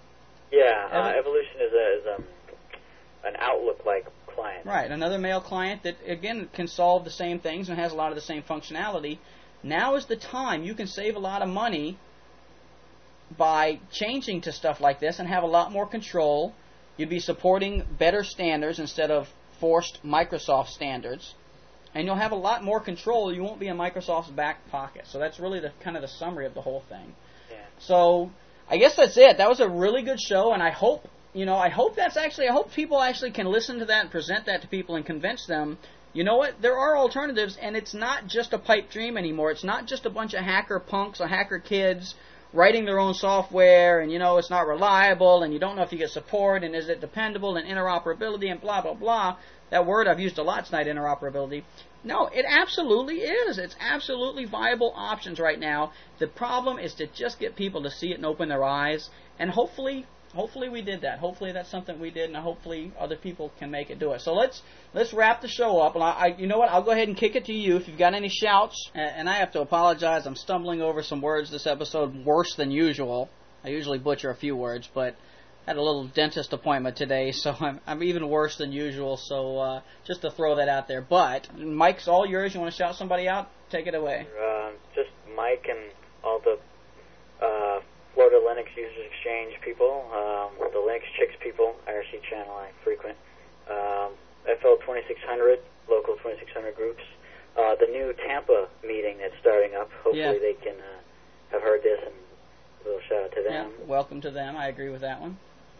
Yeah, uh, Evo- Evolution is, a, is um, an Outlook-like client. Right, another mail client that, again, can solve the same things and has a lot of the same functionality. Now is the time. You can save a lot of money by changing to stuff like this and have a lot more control. You'd be supporting better standards instead of forced Microsoft standards, and you'll have a lot more control. You won't be in Microsoft's back pocket. So that's really the kind of the summary of the whole thing. Yeah. So I guess that's it. That was a really good show, and I hope, you know, I hope that's actually, I hope people actually can listen to that and present that to people and convince them, you know what? There are alternatives, and it's not just a pipe dream anymore. It's not just a bunch of hacker punks or hacker kids writing their own software, and, you know, it's not reliable, and you don't know if you get support, and is it dependable, and interoperability, and blah, blah, blah. That word I've used a lot tonight, interoperability. No, it absolutely is. It's absolutely viable options right now. The problem is to just get people to see it and open their eyes, and hopefully... Hopefully we did that. Hopefully that's something we did, and hopefully other people can make it do it. So let's let's wrap the show up. And I, I, you know what? I'll go ahead and kick it to you if you've got any shouts. And, and I have to apologize. I'm stumbling over some words this episode worse than usual. I usually butcher a few words, but I had a little dentist appointment today, so I'm I'm even worse than usual. So uh, just to throw that out there. But Mike's all yours. You want to shout somebody out? Take it away. Uh, just Mike and all the. Uh, Florida Linux Users Exchange people, um, the Linux Chicks people, I R C channel I frequent, um, F L twenty-six hundred, local twenty-six hundred groups, uh, the new Tampa meeting that's starting up. Hopefully yeah. they can uh, have heard this, and a little shout out to them. Yeah, welcome to them. I agree with that one.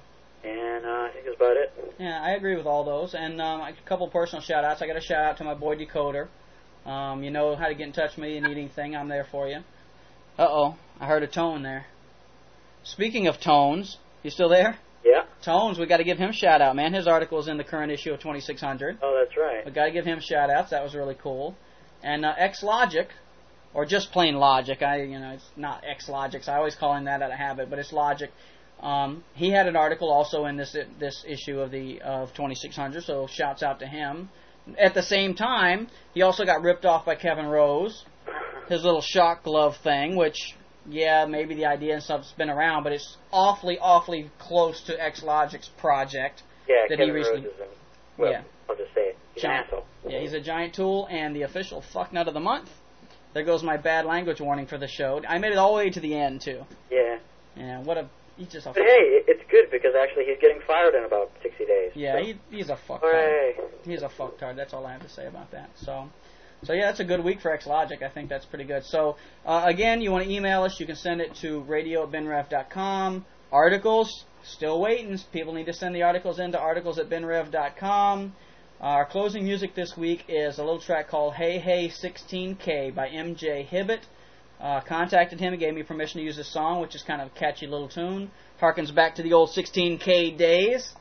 And uh, I think that's about it. Yeah, I agree with all those. And um, a couple personal shout outs. I got a shout out to my boy Decoder. Um, you know how to get in touch with me, you need anything, I'm there for you. Uh oh, I heard a tone there. Speaking of Tones, you still there? Yeah. Tones, we got to give him a shout out, man. His article is in the current issue of twenty-six hundred. Oh, that's right. We got to give him shout outs. That was really cool. And uh, X-Logic, or just plain Logic. I, you know, it's not X-Logic. So I always call him that out of habit, but it's Logic. Um, he had an article also in this this issue of the of twenty-six hundred. So shouts out to him. At the same time, he also got ripped off by Kevin Rose. His little shock glove thing, which. Yeah, maybe the idea and stuff's been around, but it's awfully, awfully close to X-Logic's project. Yeah, that Kevin he recently, Rose is a, well, yeah. I'll just say it. He's giant, an asshole. Yeah, he's a giant tool and the official fucknut of the month. There goes my bad language warning for the show. I made it all the way to the end, too. Yeah. Yeah, what a... He's just a... But hey, it's good because actually he's getting fired in about sixty days. Yeah, so. he, he's a fucktard. Hooray. He's a fucktard. That's all I have to say about that. So... So, yeah, that's a good week for X-Logic. I think that's pretty good. So, uh, again, you want to email us, you can send it to radio at benrev dot com. Articles, still waiting. People need to send the articles in to articles at benrev dot com. Uh, our closing music this week is a little track called Hey Hey sixteen K by M J Hibbett. Uh, contacted him and gave me permission to use this song, which is kind of a catchy little tune. Harkens back to the old sixteen K days.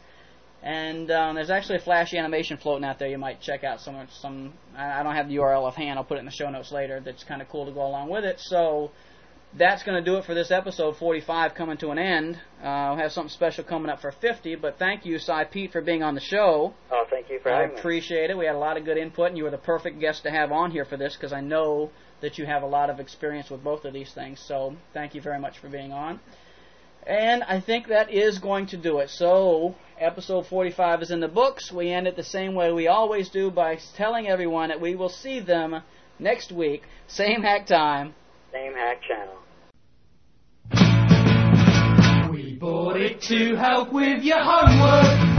And um, there's actually a flashy animation floating out there you might check out. Some, some I don't have the U R L offhand. I'll put it in the show notes later. That's kind of cool to go along with it. So that's going to do it for this episode forty-five coming to an end. Uh, we'll have something special coming up for fifty. But thank you, Cy Pete, for being on the show. Oh, thank you for I having me. I appreciate it. We had a lot of good input, and you were the perfect guest to have on here for this because I know that you have a lot of experience with both of these things. So thank you very much for being on. And I think that is going to do it. So, episode forty-five is in the books. We end it the same way we always do by telling everyone that we will see them next week. Same hack time. Same hack channel. We bought it to help with your homework.